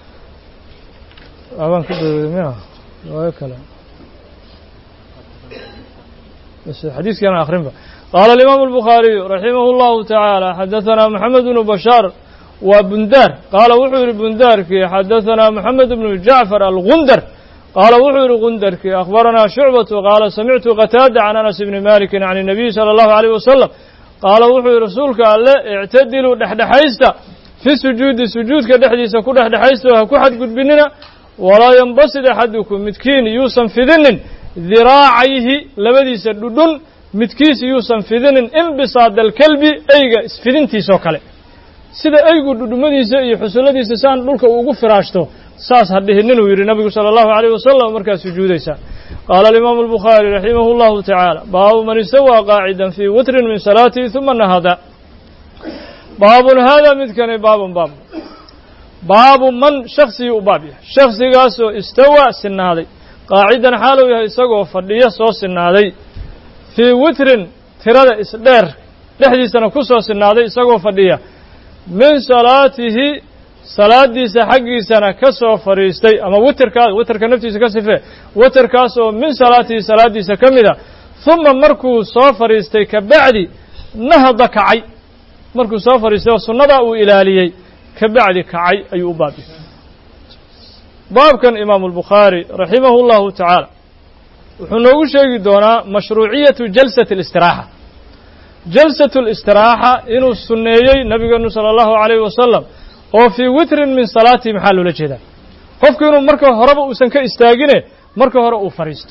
abaan ku dawooday miya waayo kale xadiiskana akrinba قال الإمام البخاري رحمه الله تعالى حدثنا محمد بن بشار وبندار قال وحور بندار كي حدثنا محمد بن جعفر الغندر قال وحور غندر كي أخبرنا شعبة قال سمعت قتادة عن أنس بن مالك عن النبي صلى الله عليه وسلم قال وحور رسولك الله اعتدلوا دحدحيستا في سجود سجود كدحديسا كدحدحيستا وكحد قد بننا ولا ينبسط أحدكم متكين يوسم في ذنن ذراعيه لبديس الددن متكيس يوسم في ذنن انبساط الكلب أيغا اسفدنتي سوكالي sida aygu dhudhumadiisa iyo xusulladiisa saan dhulka ugu firaashto saas hadhihininu yiri nabigu sallallahu alayhi wasallam markaa sujuudaysa qala al-imam al-bukhari rahimahullahu ta'ala baabu man istawa qa'idan fi witrin min salati thumma nahada baabu hada midkani baabun baab baabu man shakhsi ubabiya shakhsigaas oo istawa sinaaday qa'idan xaalu yahay isagoo fadhiya soo sinaaday fi witrin tirada isdheer dhexdiisana ku soo sinaaday isagoo fadhiya min salaatihi salaadiisa xaggiisana ka soo fariistay ama witerkaa witerka naftiisa ka sifee witerkaas oo min salaatihi salaadiisa ka mida uma markuu soo fariistay ka bacdi nahda kacay markuu soo fariistay oo sunnadaa uu ilaaliyey ka bacdi kacay ayuu u baabiyey baabkan imaamu albukhaari raximahu llahu tacaala wuxuu noogu sheegi doonaa mashruuciyatu jalsati اlistiraaxa jalsatu اlistiraaxa inuu sunneeyey nabigeenu salى allahu alayhi wasalam oo fii witrin min salaatihi maxaa loola jeedaa qofku inuu marka horeba uusan ka istaagine marka hore uu fadhiisto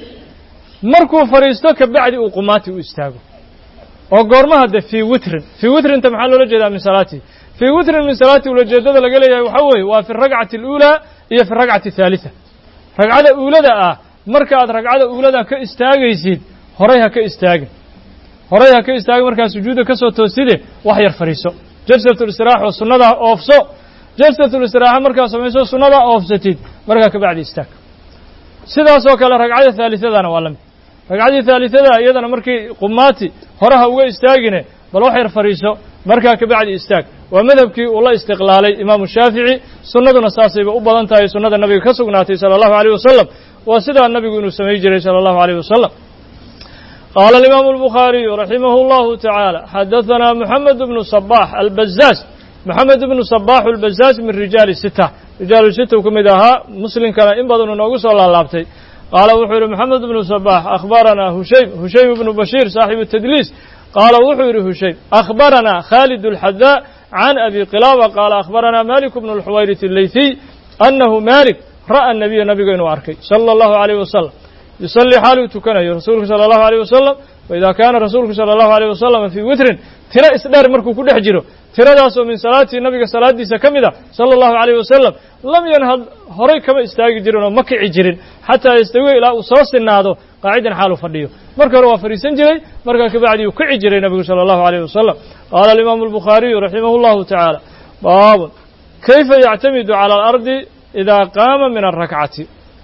markuu fadhiisto ka bacdi uu qumaati u istaago oo goormaha de fii witrin fii witrinta maxaa loola jeedaa min salaatihi fii witrin min salaatihi ulajeedada laga leeyahay waxaa weeye waa fi ragcati اluulaa iyo fi ragcati الثaalitha ragcada uulada ah marka aad ragcada uulada ka istaagaysid horay ha ka istaagin horay ha ka istaagin markaa sujuudda ka soo tooside wax yar fadhiiso jalsatu listiraaxa oo sunnadaa oofso jalsatu listiraaxa markaa samayso sunnadaa oofsatid markaa ka bacdi istaag sidaasoo kale ragcada haalithadana waa la mid ragcadii haalithada iyadana markii qumaati horaha uga istaagine bal wax yar fadhiiso markaa ka bacdi istaag waa madhabkii uu la istiqlaalay imaamu shaafici sunnaduna saasayba u badan tahay sunnada nabiga ka sugnaatay sala allahu alayh wasalam waa sidaa nabigu inuu samay jiray sala allahu alayh wasalam قال الإمام البخاري رحمه الله تعالى حدثنا محمد بن صباح البزاز محمد بن صباح البزاز من رجال الستة رجال الستة وكمدها مسلم كان إن بدن نوغس الله لابتي قال وحير محمد بن صباح أخبرنا هشيم هشيم بن بشير صاحب التدليس قال وحير هشيم أخبرنا خالد الحذاء عن أبي قلابة قال أخبرنا مالك بن الحويرث الليثي أنه مالك رأى النبي نبي أركي صلى الله عليه وسلم يصلي حاله تكنه رسولك صلى الله عليه وسلم وإذا كان رسولك صلى الله عليه وسلم في وتر ترى إسدار مركو كل حجره ترى داسو من صلاة النبي صلاة دي سكمدة صلى الله عليه وسلم لم ينهض هري كما استاجي جرين ومكي جرين حتى يستوي إلى أصاص النادو قاعدا حاله فرديه مركو روا فريسن جري مركو كبعدي وكعي جري النبي صلى الله عليه وسلم قال الإمام البخاري رحمه الله تعالى باب كيف يعتمد على الأرض إذا قام من الركعة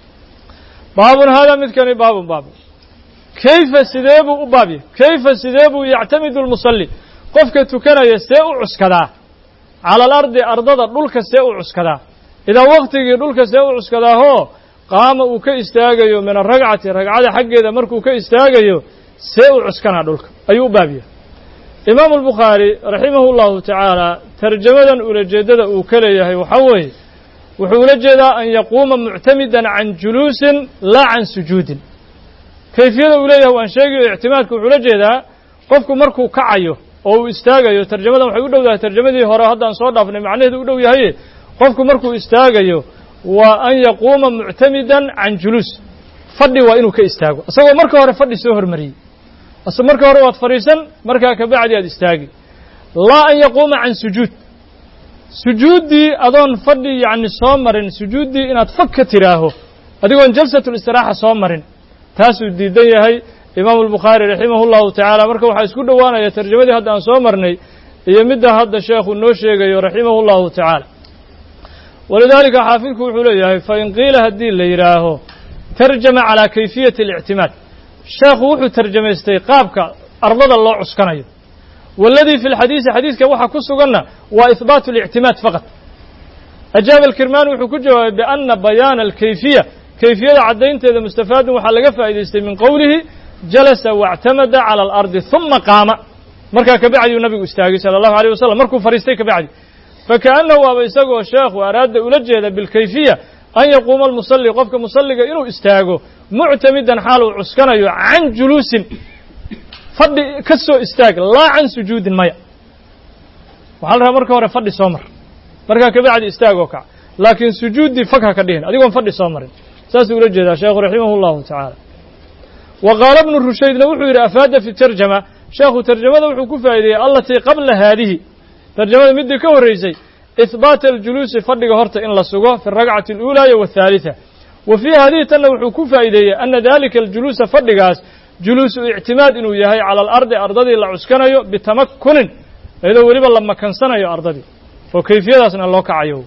باب هذا مثل باب باب كيف سيديب أبابي كيف سيديب يعتمد المصلي قفك تكنا يستيء عسكدا على الأرض أرضا دولك يستيء عسكدا إذا وقت دولك يستيء عسكدا هو قام وكا استاغيو من الرقعة رقعة حق إذا مركو كا استاغيو سيء عسكنا دولك أي أبابي إمام البخاري رحمه الله تعالى ترجمة أولى جدد أوكليه وحوي wuxuu la jeedaa an yaquuma muctamidan can juluusin laa can sujuudin kayfiyada uu leeyahay waan sheegayo ictimaadka wuxuu la jeedaa qofku markuu kacayo oo uu istaagayo tarjamadan waxay u dhowdahay tarjamadii hore haddaan soo dhaafnay macnaheedu u dhow yahay qofku markuu istaagayo waa an yaquuma muctamidan can juluus fadhi waa inuu ka istaago isagoo marka hore fadhi soo hormariyey ase marka hore waad fadhiisan markaa ka bacdi aad istaagi laa an yaquuma can sujuud sujuuddii adoon fadhi yacni soo marin sujuuddii inaad fag ka tiraaho adigoon jalsatu listiraaxa soo marin taasuu diidan yahay imaamu albukhaari raximah llahu tacaala marka waxaa isku dhowaanaya tarjamadii hadda aan soo marnay iyo midda hadda sheekhu noo sheegayo raximah llahu tacaala walidaalika xaafidku wuxuu leeyahay fain qiila haddii la yidhaaho tarjama calaa kayfiyati اlictimaad sheekhu wuxuu tarjamaystay qaabka ardada loo cuskanayo والذي في الحديث حديث كوحة كسوغنا وإثبات الاعتماد فقط أجاب الكرمان وحكجه بأن بيان الكيفية كيفية عدين تذا مستفاد وحلقة فائدة من قوله jalasa waاctamada calى alardi ثuma qaama markaa kabacdiu nabigu istaagay salى الlahu عalيه wasalam markuu fadhiistay kabacdi fakaأnnahu waaba isagoo sheekhu araada ula jeeda bilkayfiya an yaquuma almusalli qofka musalliga inuu istaago muctamidan xaal uu cuskanayo can juluusin fadhi ka soo istaag laa can sujuudin maya waxaa la rabaa marka hore fadhi soo mar markaa kabacdi istaagoo kac laakiin sujuuddii fag ha ka dhihin adigoon fadhi soo marin saasuu ula jeedaa sheekhu raximah اllahu tacaala wa qaala ibnu rushaydna wuxuu yidhi afaada fi tarjama sheekhu tarjamada wuxuu ku faa'ideeyey alatii qabla haadihi tarjamada midii ka horreysay ihbaata aljuluusi fadhiga horta in la sugo fi alragcati اluulaa iyo waاthaalitha wa fii haadihi tanna wuxuu ku faa'ideeyey ana dalika aljuluusa fadhigaas juluusu ictimaad inuu yahay cala alardi ardadii la cuskanayo bitamakunin iyadoo weliba la makansanayo ardadii oo kayfiyadaasna loo kacayo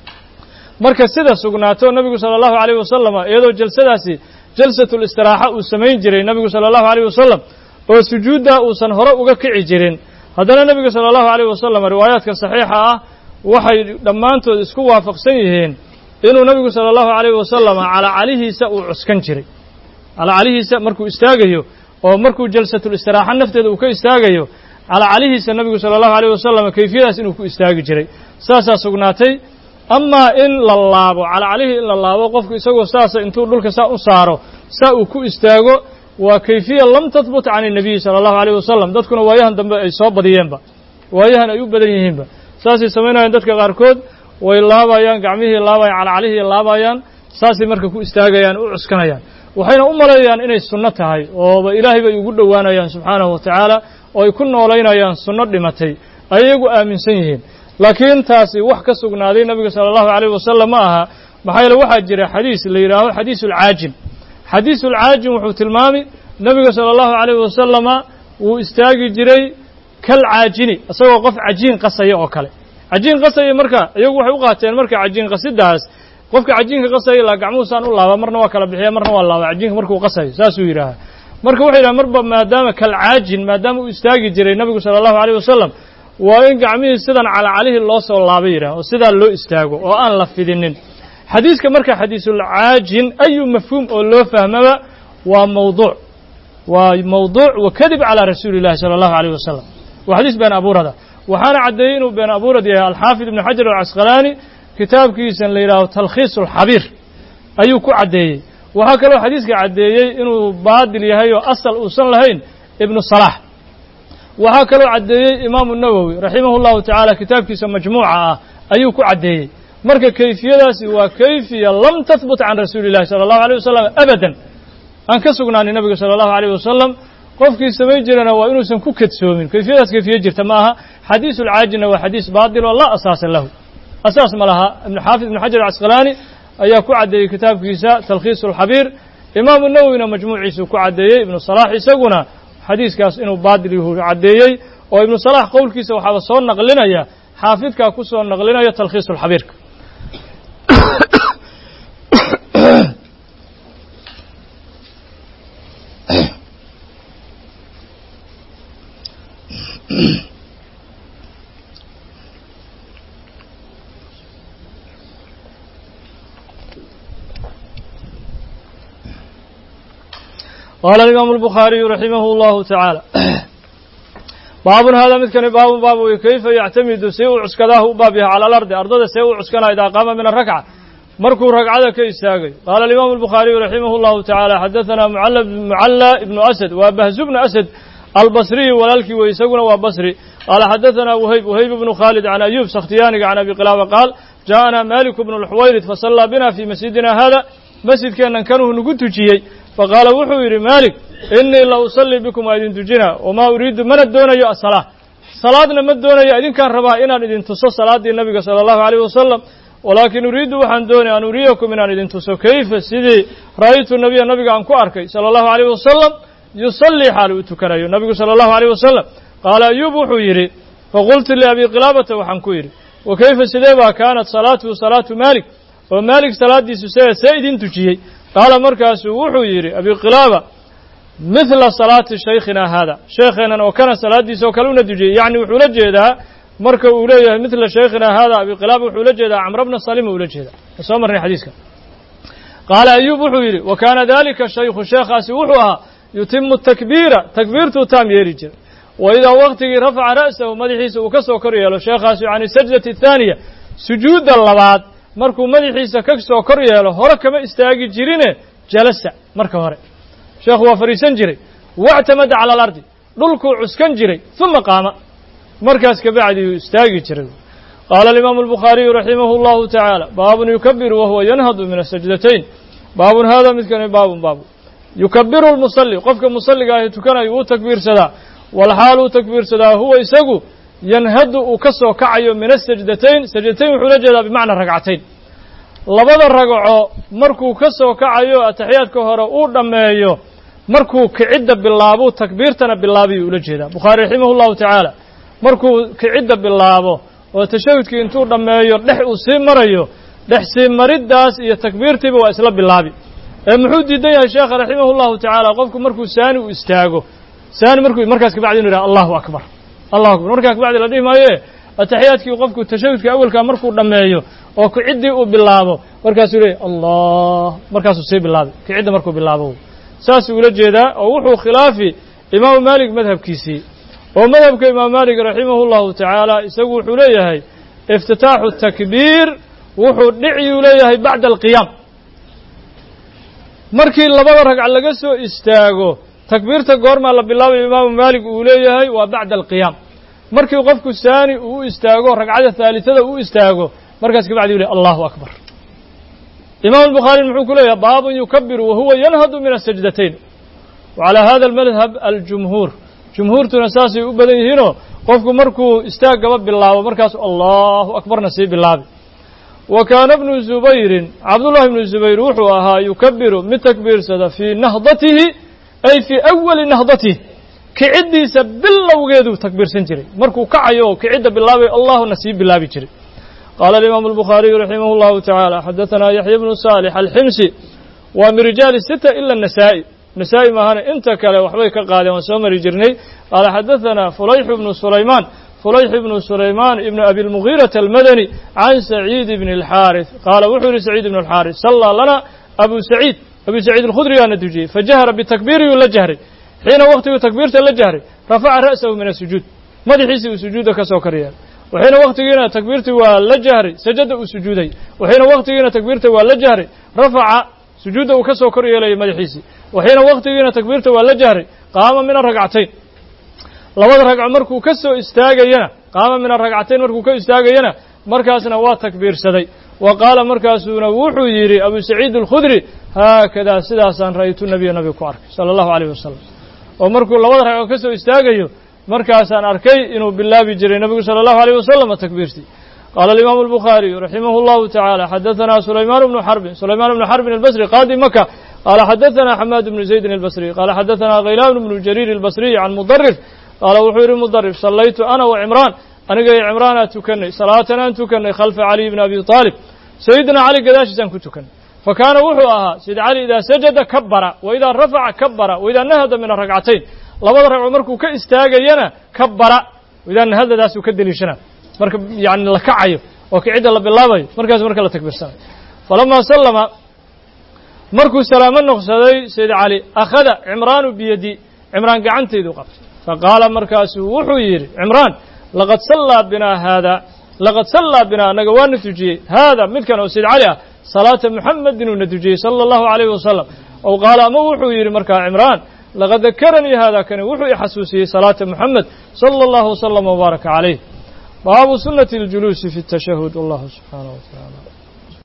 marka sida sugnaato nabigu salى الlahu عalيه wasalama iyadoo jalsadaasi jalsatu listiraaxa uu samayn jiray nabigu salى الlahu عalيه wasalam oo sujuuddaa uusan hore uga kici jirin haddana nebiga salى الlahu عalيه wasalam riwaayaadka saxiixa ah waxay dhammaantood isku waafaqsan yihiin inuu nabigu salى الlahu عalيه wasalam calacalihiisa uu cuskan jiray calacalihiisa markuu istaagayo oo markuu jalsatulistiraxa nafteeda uu ka istaagayo calacalihiisa nabigu salى الlahu عalيه wasalam kayfiyadaas inuu ku istaagi jiray saasaa sugnaatay amaa in la laabo calacalihii in la laabo qofku isagoo saasa intuu dhulka saa u saaro saa uu ku istaago waa kayfiya lam tahbut can الnabiyi salى الlahu عalيه wasalam dadkuna waayahan dambe ay soo badiyeenba waayahan ay u badan yihiinba saasay samaynayaan dadka qaarkood way laabayaan gacmihii laabayaan calacalihii laabayaan saasay marka ku istaagayaan u cuskanayaan waxayna u maleeyaan inay sunno tahay ooba ilaahay bay ugu dhowaanayaan subxaanahu wa tacaala oo ay ku noolaynayaan sunno dhimatay ay iyagu aaminsan yihiin laakiin taasi wax ka sugnaaday nabiga salى الlahu عalيه wasalam ma aha maxaa yeele waxaa jira xadiis la yidhaaho xadiisu اlcaajin xadiisu اlcaajin wuxuu tilmaami nabiga salى الlahu عalيه wasalama wuu istaagi jiray kalcaajini isagoo qof cajiin qasaya oo kale cajiin qasaya marka iyagu waxay u qaateen marka cajiin qasidaas qofka cajiinka qasaya ilaa gacmuhusaan u laaba marna waa kala bixiya marna waa laaba cajiinka markuu qasayo saasuu yidhaaha marka waxay yidhaha marba maadaama kalcaajin maadaama uu istaagi jiray nabigu salى الlahu عalيه wasalam waa in gacmihii sidan calacalihii loo soo laaba yidhaha oo sidaa loo istaago oo aan la fidinin xadiiska marka xadiisulcaajin ayu mafhuum oo loo fahmaba waa mawduuc waa mawduuc wa kadib calى rasuuli الlahi salى الlahu عalيه wasalam waa xadiis been abuurada waxaana caddeeyey inuu been abuurad yahay alxaafid ibnu xajar alcasqalaani kitaabkiisan la yidhaaho talkhiis اlxabiir ayuu ku caddeeyey waxaa kaloo xadiiska caddeeyey inuu baadil yahay oo asal uusan lahayn ibnu salaax waxaa kaloo caddeeyey imaamu nawowi raximah اllahu tacaala kitaabkiisa majmuuca ah ayuu ku caddeeyey marka kayfiyadaasi waa kayfiya lam tahbut can rasuuli الlahi salى الlahu عalيه wasalam abadan aan ka sugnaanin nabiga salى الlahu عalيه wasalam qofkii samayn jirana waa inuusan ku kedsoomin kayfiyadaas kayfiye jirta ma aha xadiisu اlcaajinna waa xadiis baatil oo laa asaasa lahu asaas ma laha ibn xaafid ibn xajar alcasqalaani ayaa ku caddeeyey kitaabkiisa talkhiis اlxabiir imaamu nawowina majmuuciisuu ku caddeeyey ibnu salaax isaguna xadiiskaas inuu baatil yahu caddeeyey oo ibnu salaax qowlkiisa waxaaba soo naqlinaya xaafidkaa ku soo naqlinaya talkhiis اlxabiirka قال الإمام البخاري رحمه الله تعالى باب هذا مثل باب باب كيف يعتمد سيء عسكداه بابها على الأرض أرض سيء عسكنا إذا قام من الركعة مركو ركعة كيساقي قال الإمام البخاري رحمه الله تعالى حدثنا معلى معلى ابن أسد وبهز بن أسد البصري والالكي ويسقنا وبصري قال حدثنا وهيب وهيب بن خالد عن أيوب سختياني عن أبي قلابة قال جاءنا مالك بن الحويرث فصلى بنا في مسجدنا هذا مسجد كان كانوا نقول تجيي فقال وحو يري مالك إني لا أصلي بكم أيدين تجينا وما أريد من الدون يا الصلاة صلاة من الدون يا أيدين كان ربا إن أيدين تصو صلاة النبي صلى الله عليه وسلم ولكن أريد وحن دوني أن أريكم من أيدين تصو كيف سيدي رأيت النبي النبي عن كواركي صلى الله عليه وسلم يصلي حاله تكريو النبي صلى الله عليه وسلم قال أيوب وحو يري فقلت لأبي قلابة وحن كويري وكيف سيدي كانت صلاته صلاة مالك ومالك صلاة دي سيدين تجيي قال مركز وحو يري أبي قلابة مثل صلاة شيخنا هذا شيخنا وكان صلاة دي سوكلون دجي يعني وحو لجيدا مركز أوليه مثل شيخنا هذا أبي قلابة وحو لجيدا عمرو بن الصليم ولجيدا سومرني حديثك قال أيوب وحو يري وكان ذلك الشيخ الشيخ وحوها yutimu takbiira takbiirtuu taam yeeli jiray wa idaa waqtigii rafaca ra'sahu madaxiisa uu ka soo kor yeelo sheekhaasi can sajdati athaaniya sujuudda labaad markuu madaxiisa ka soo kor yeelo hore kama istaagi jirine jalasa marka hore sheekhu waa fadhiisan jiray wactamada cala alardi dhulkuu cuskan jiray uma qaama markaas kabacdi uu istaagi jiray qaala alimaamu albukhaariyu raximahu llahu tacaala baabun yukabiru wahuwa yanhadu min asajdatayn baabun hada midkani baabun baabu yukabiru lmusalli qofka musalliga ahi tukanayo wuu takbiirsadaa walxaal uu takbiirsadaa huwa isagu yanhadu uu ka soo kacayo min asajdatayn sajdatayn wuxuu la jeedaa bimacna ragcatayn labada ragco markuu ka soo kacayo ataxiyaadka hore uu dhammeeyo markuu kicidda bilaabo takbiirtana bilaabayuu ula jeedaa bukhaari raximahu llahu tacaala markuu kicidda bilaabo oo tashahudkii intuu dhammeeyo dhex uu sii marayo dhex sii mariddaas iyo takbiirtiiba waa isla bilaabi ee muxuu diidan yahay sheekha raximahu llahu tacaala qofku markuu saani u istaago saani markuu markaas kabacdi inu yidhaha allahu akbar allahu akbar markaa kabacdi la dhihi maayoe ataxiyaadkii qofku tashahudka awalkaa markuu dhammeeyo oo kiciddii uu bilaabo markaasuu leeyay allah markaasuu sii bilaabay kicidda markuu bilaabo saasuu ula jeedaa oo wuxuu khilaafi imaamu maalik madhabkiisii oo madhabka imaamu maalik raximahu llahu tacaala isagu wuxuu leeyahay iftitaaxu takbiir wuxuu dhiciyuu leeyahay bacda alqiyaam markii labada ragca laga soo istaago takbiirta goormaa la bilaabayo imaamu maalik uu leeyahay waa bacda alqiyaam markii qofku saani uu u istaago ragcada haalitada uu istaago markaas kabacdi u lehy allahu akbar imaamu albukhaari muxuu ku leeyahay baabun yukabiru wahuwa yanhadu min asajdatayn wacalaa hada almadhab aljumhuur jumhuurtuna saasay u badan yihiinoo qofku markuu istaaggaba bilaabo markaasu allahu akbarna sii bilaabi wa kaana bnu zubayrin cabdullahi bnu zubayr wuxuu ahaa yukabiru mid takbiirsada fii nahdatihi ay fii awali nahdatihi kiciddiisa bilowgeeduu takbiirsan jiray markuu kacayo oo kicidda bilaabayo allahuna sii bilaabi jiray qaala alimaamu albukhaariyu raximah llahu tacaala xadatanaa yaxya bnu saalix alximsi waa min rijaali sita ila anasaa'i nasaa'i maahane inta kale waxbay ka qaadeen waan soo mari jirnay qaala xadatanaa fulayx ibnu sulaymaan fulayx ibnu sulaymaan ibnu abi lmugiirata almadani can saciid ibni alxaaris qaala wuxuu yihi saciid ibnu alxaaris sallaa lana abu saciid abu saciid alkhudri yaana dujiyey fajahara bitakbiiriyuu la jahray xiina waktiguu takbiirta la jahray rafaca ra'sahu min asujuud madaxiisii uu sujuudda ka soo kor yeelay waxiina waktigiina takbiirtii waa la jahray sajada uu sujuuday waxiina waktigiina takbiirta waa la jahray rafaca sujuudda uu ka soo kor yeelayay madaxiisii waxiina waktigiina takbiirta waa la jahray qaama min aragcatayn labada ragco markuu ka soo istaagayana qaama min aragcatayn markuu ka istaagayana markaasna waa takbiirsaday wa qaala markaasuuna wuxuu yidhi abu saciid alkhudri haakadaa sidaasaan ra'aytu nabiya nabiga ku arkay sala allahu alayh wasalam oo markuu labada ragco ka soo istaagayo markaasaan arkay inuu bilaabi jiray nabigu sala allahu alayh wasalam takbiirtii qaala alimaamu albukhaariyu raximah llahu tacaala xadatanaa sulaymaan bnu xarbin sulaymaan bnu xarbin albasri qaadi maka qaala xadatanaa xamaad bnu zaydin albasri qaala xadatanaa khaylaan bnu jariir albasriy can mudarif qaala wuxuu yidhi mudarif sallaytu ana wa cimraan aniga iyo cimraanaa tukanay salaatan aan tukanay khalfa caliy bni abi aalib sayidina cali gadaashiisaan ku tukanay fa kaana wuxuu ahaa sayid cali idaa sajada kabara wa idaa rafaca kabara wa idaa nahada min aragcatayn labada ragco markuu ka istaagayana kabara idaa nahadadaasuu ka deliishana marka yani la kacayo oo kicidda la bilaabayo markaas marka la takbiirsanayo falamaa sallama markuu salaamo noqsaday sayid cali akhada cimraanu biyadi cimraan gacantayduu qabtay faqaala markaasuu wuxuu yidhi cimraan laqad sallaa binaa haada laqad sallaa binaa anaga waana tujiyey haada midkan oo sayid cali ah salaata muxamedin uuna tujiyey sala allahu alayhi wasalam ow qaala ama wuxuu yidhi markaa cimraan laqad dakaranii haada kani wuxuu i xasuusiyey salaata muxamed sala allahu wasalam wbaaraka calayh baabu sunati اljuluusi fi اtashahud wallahu subxaanaه wa tacaala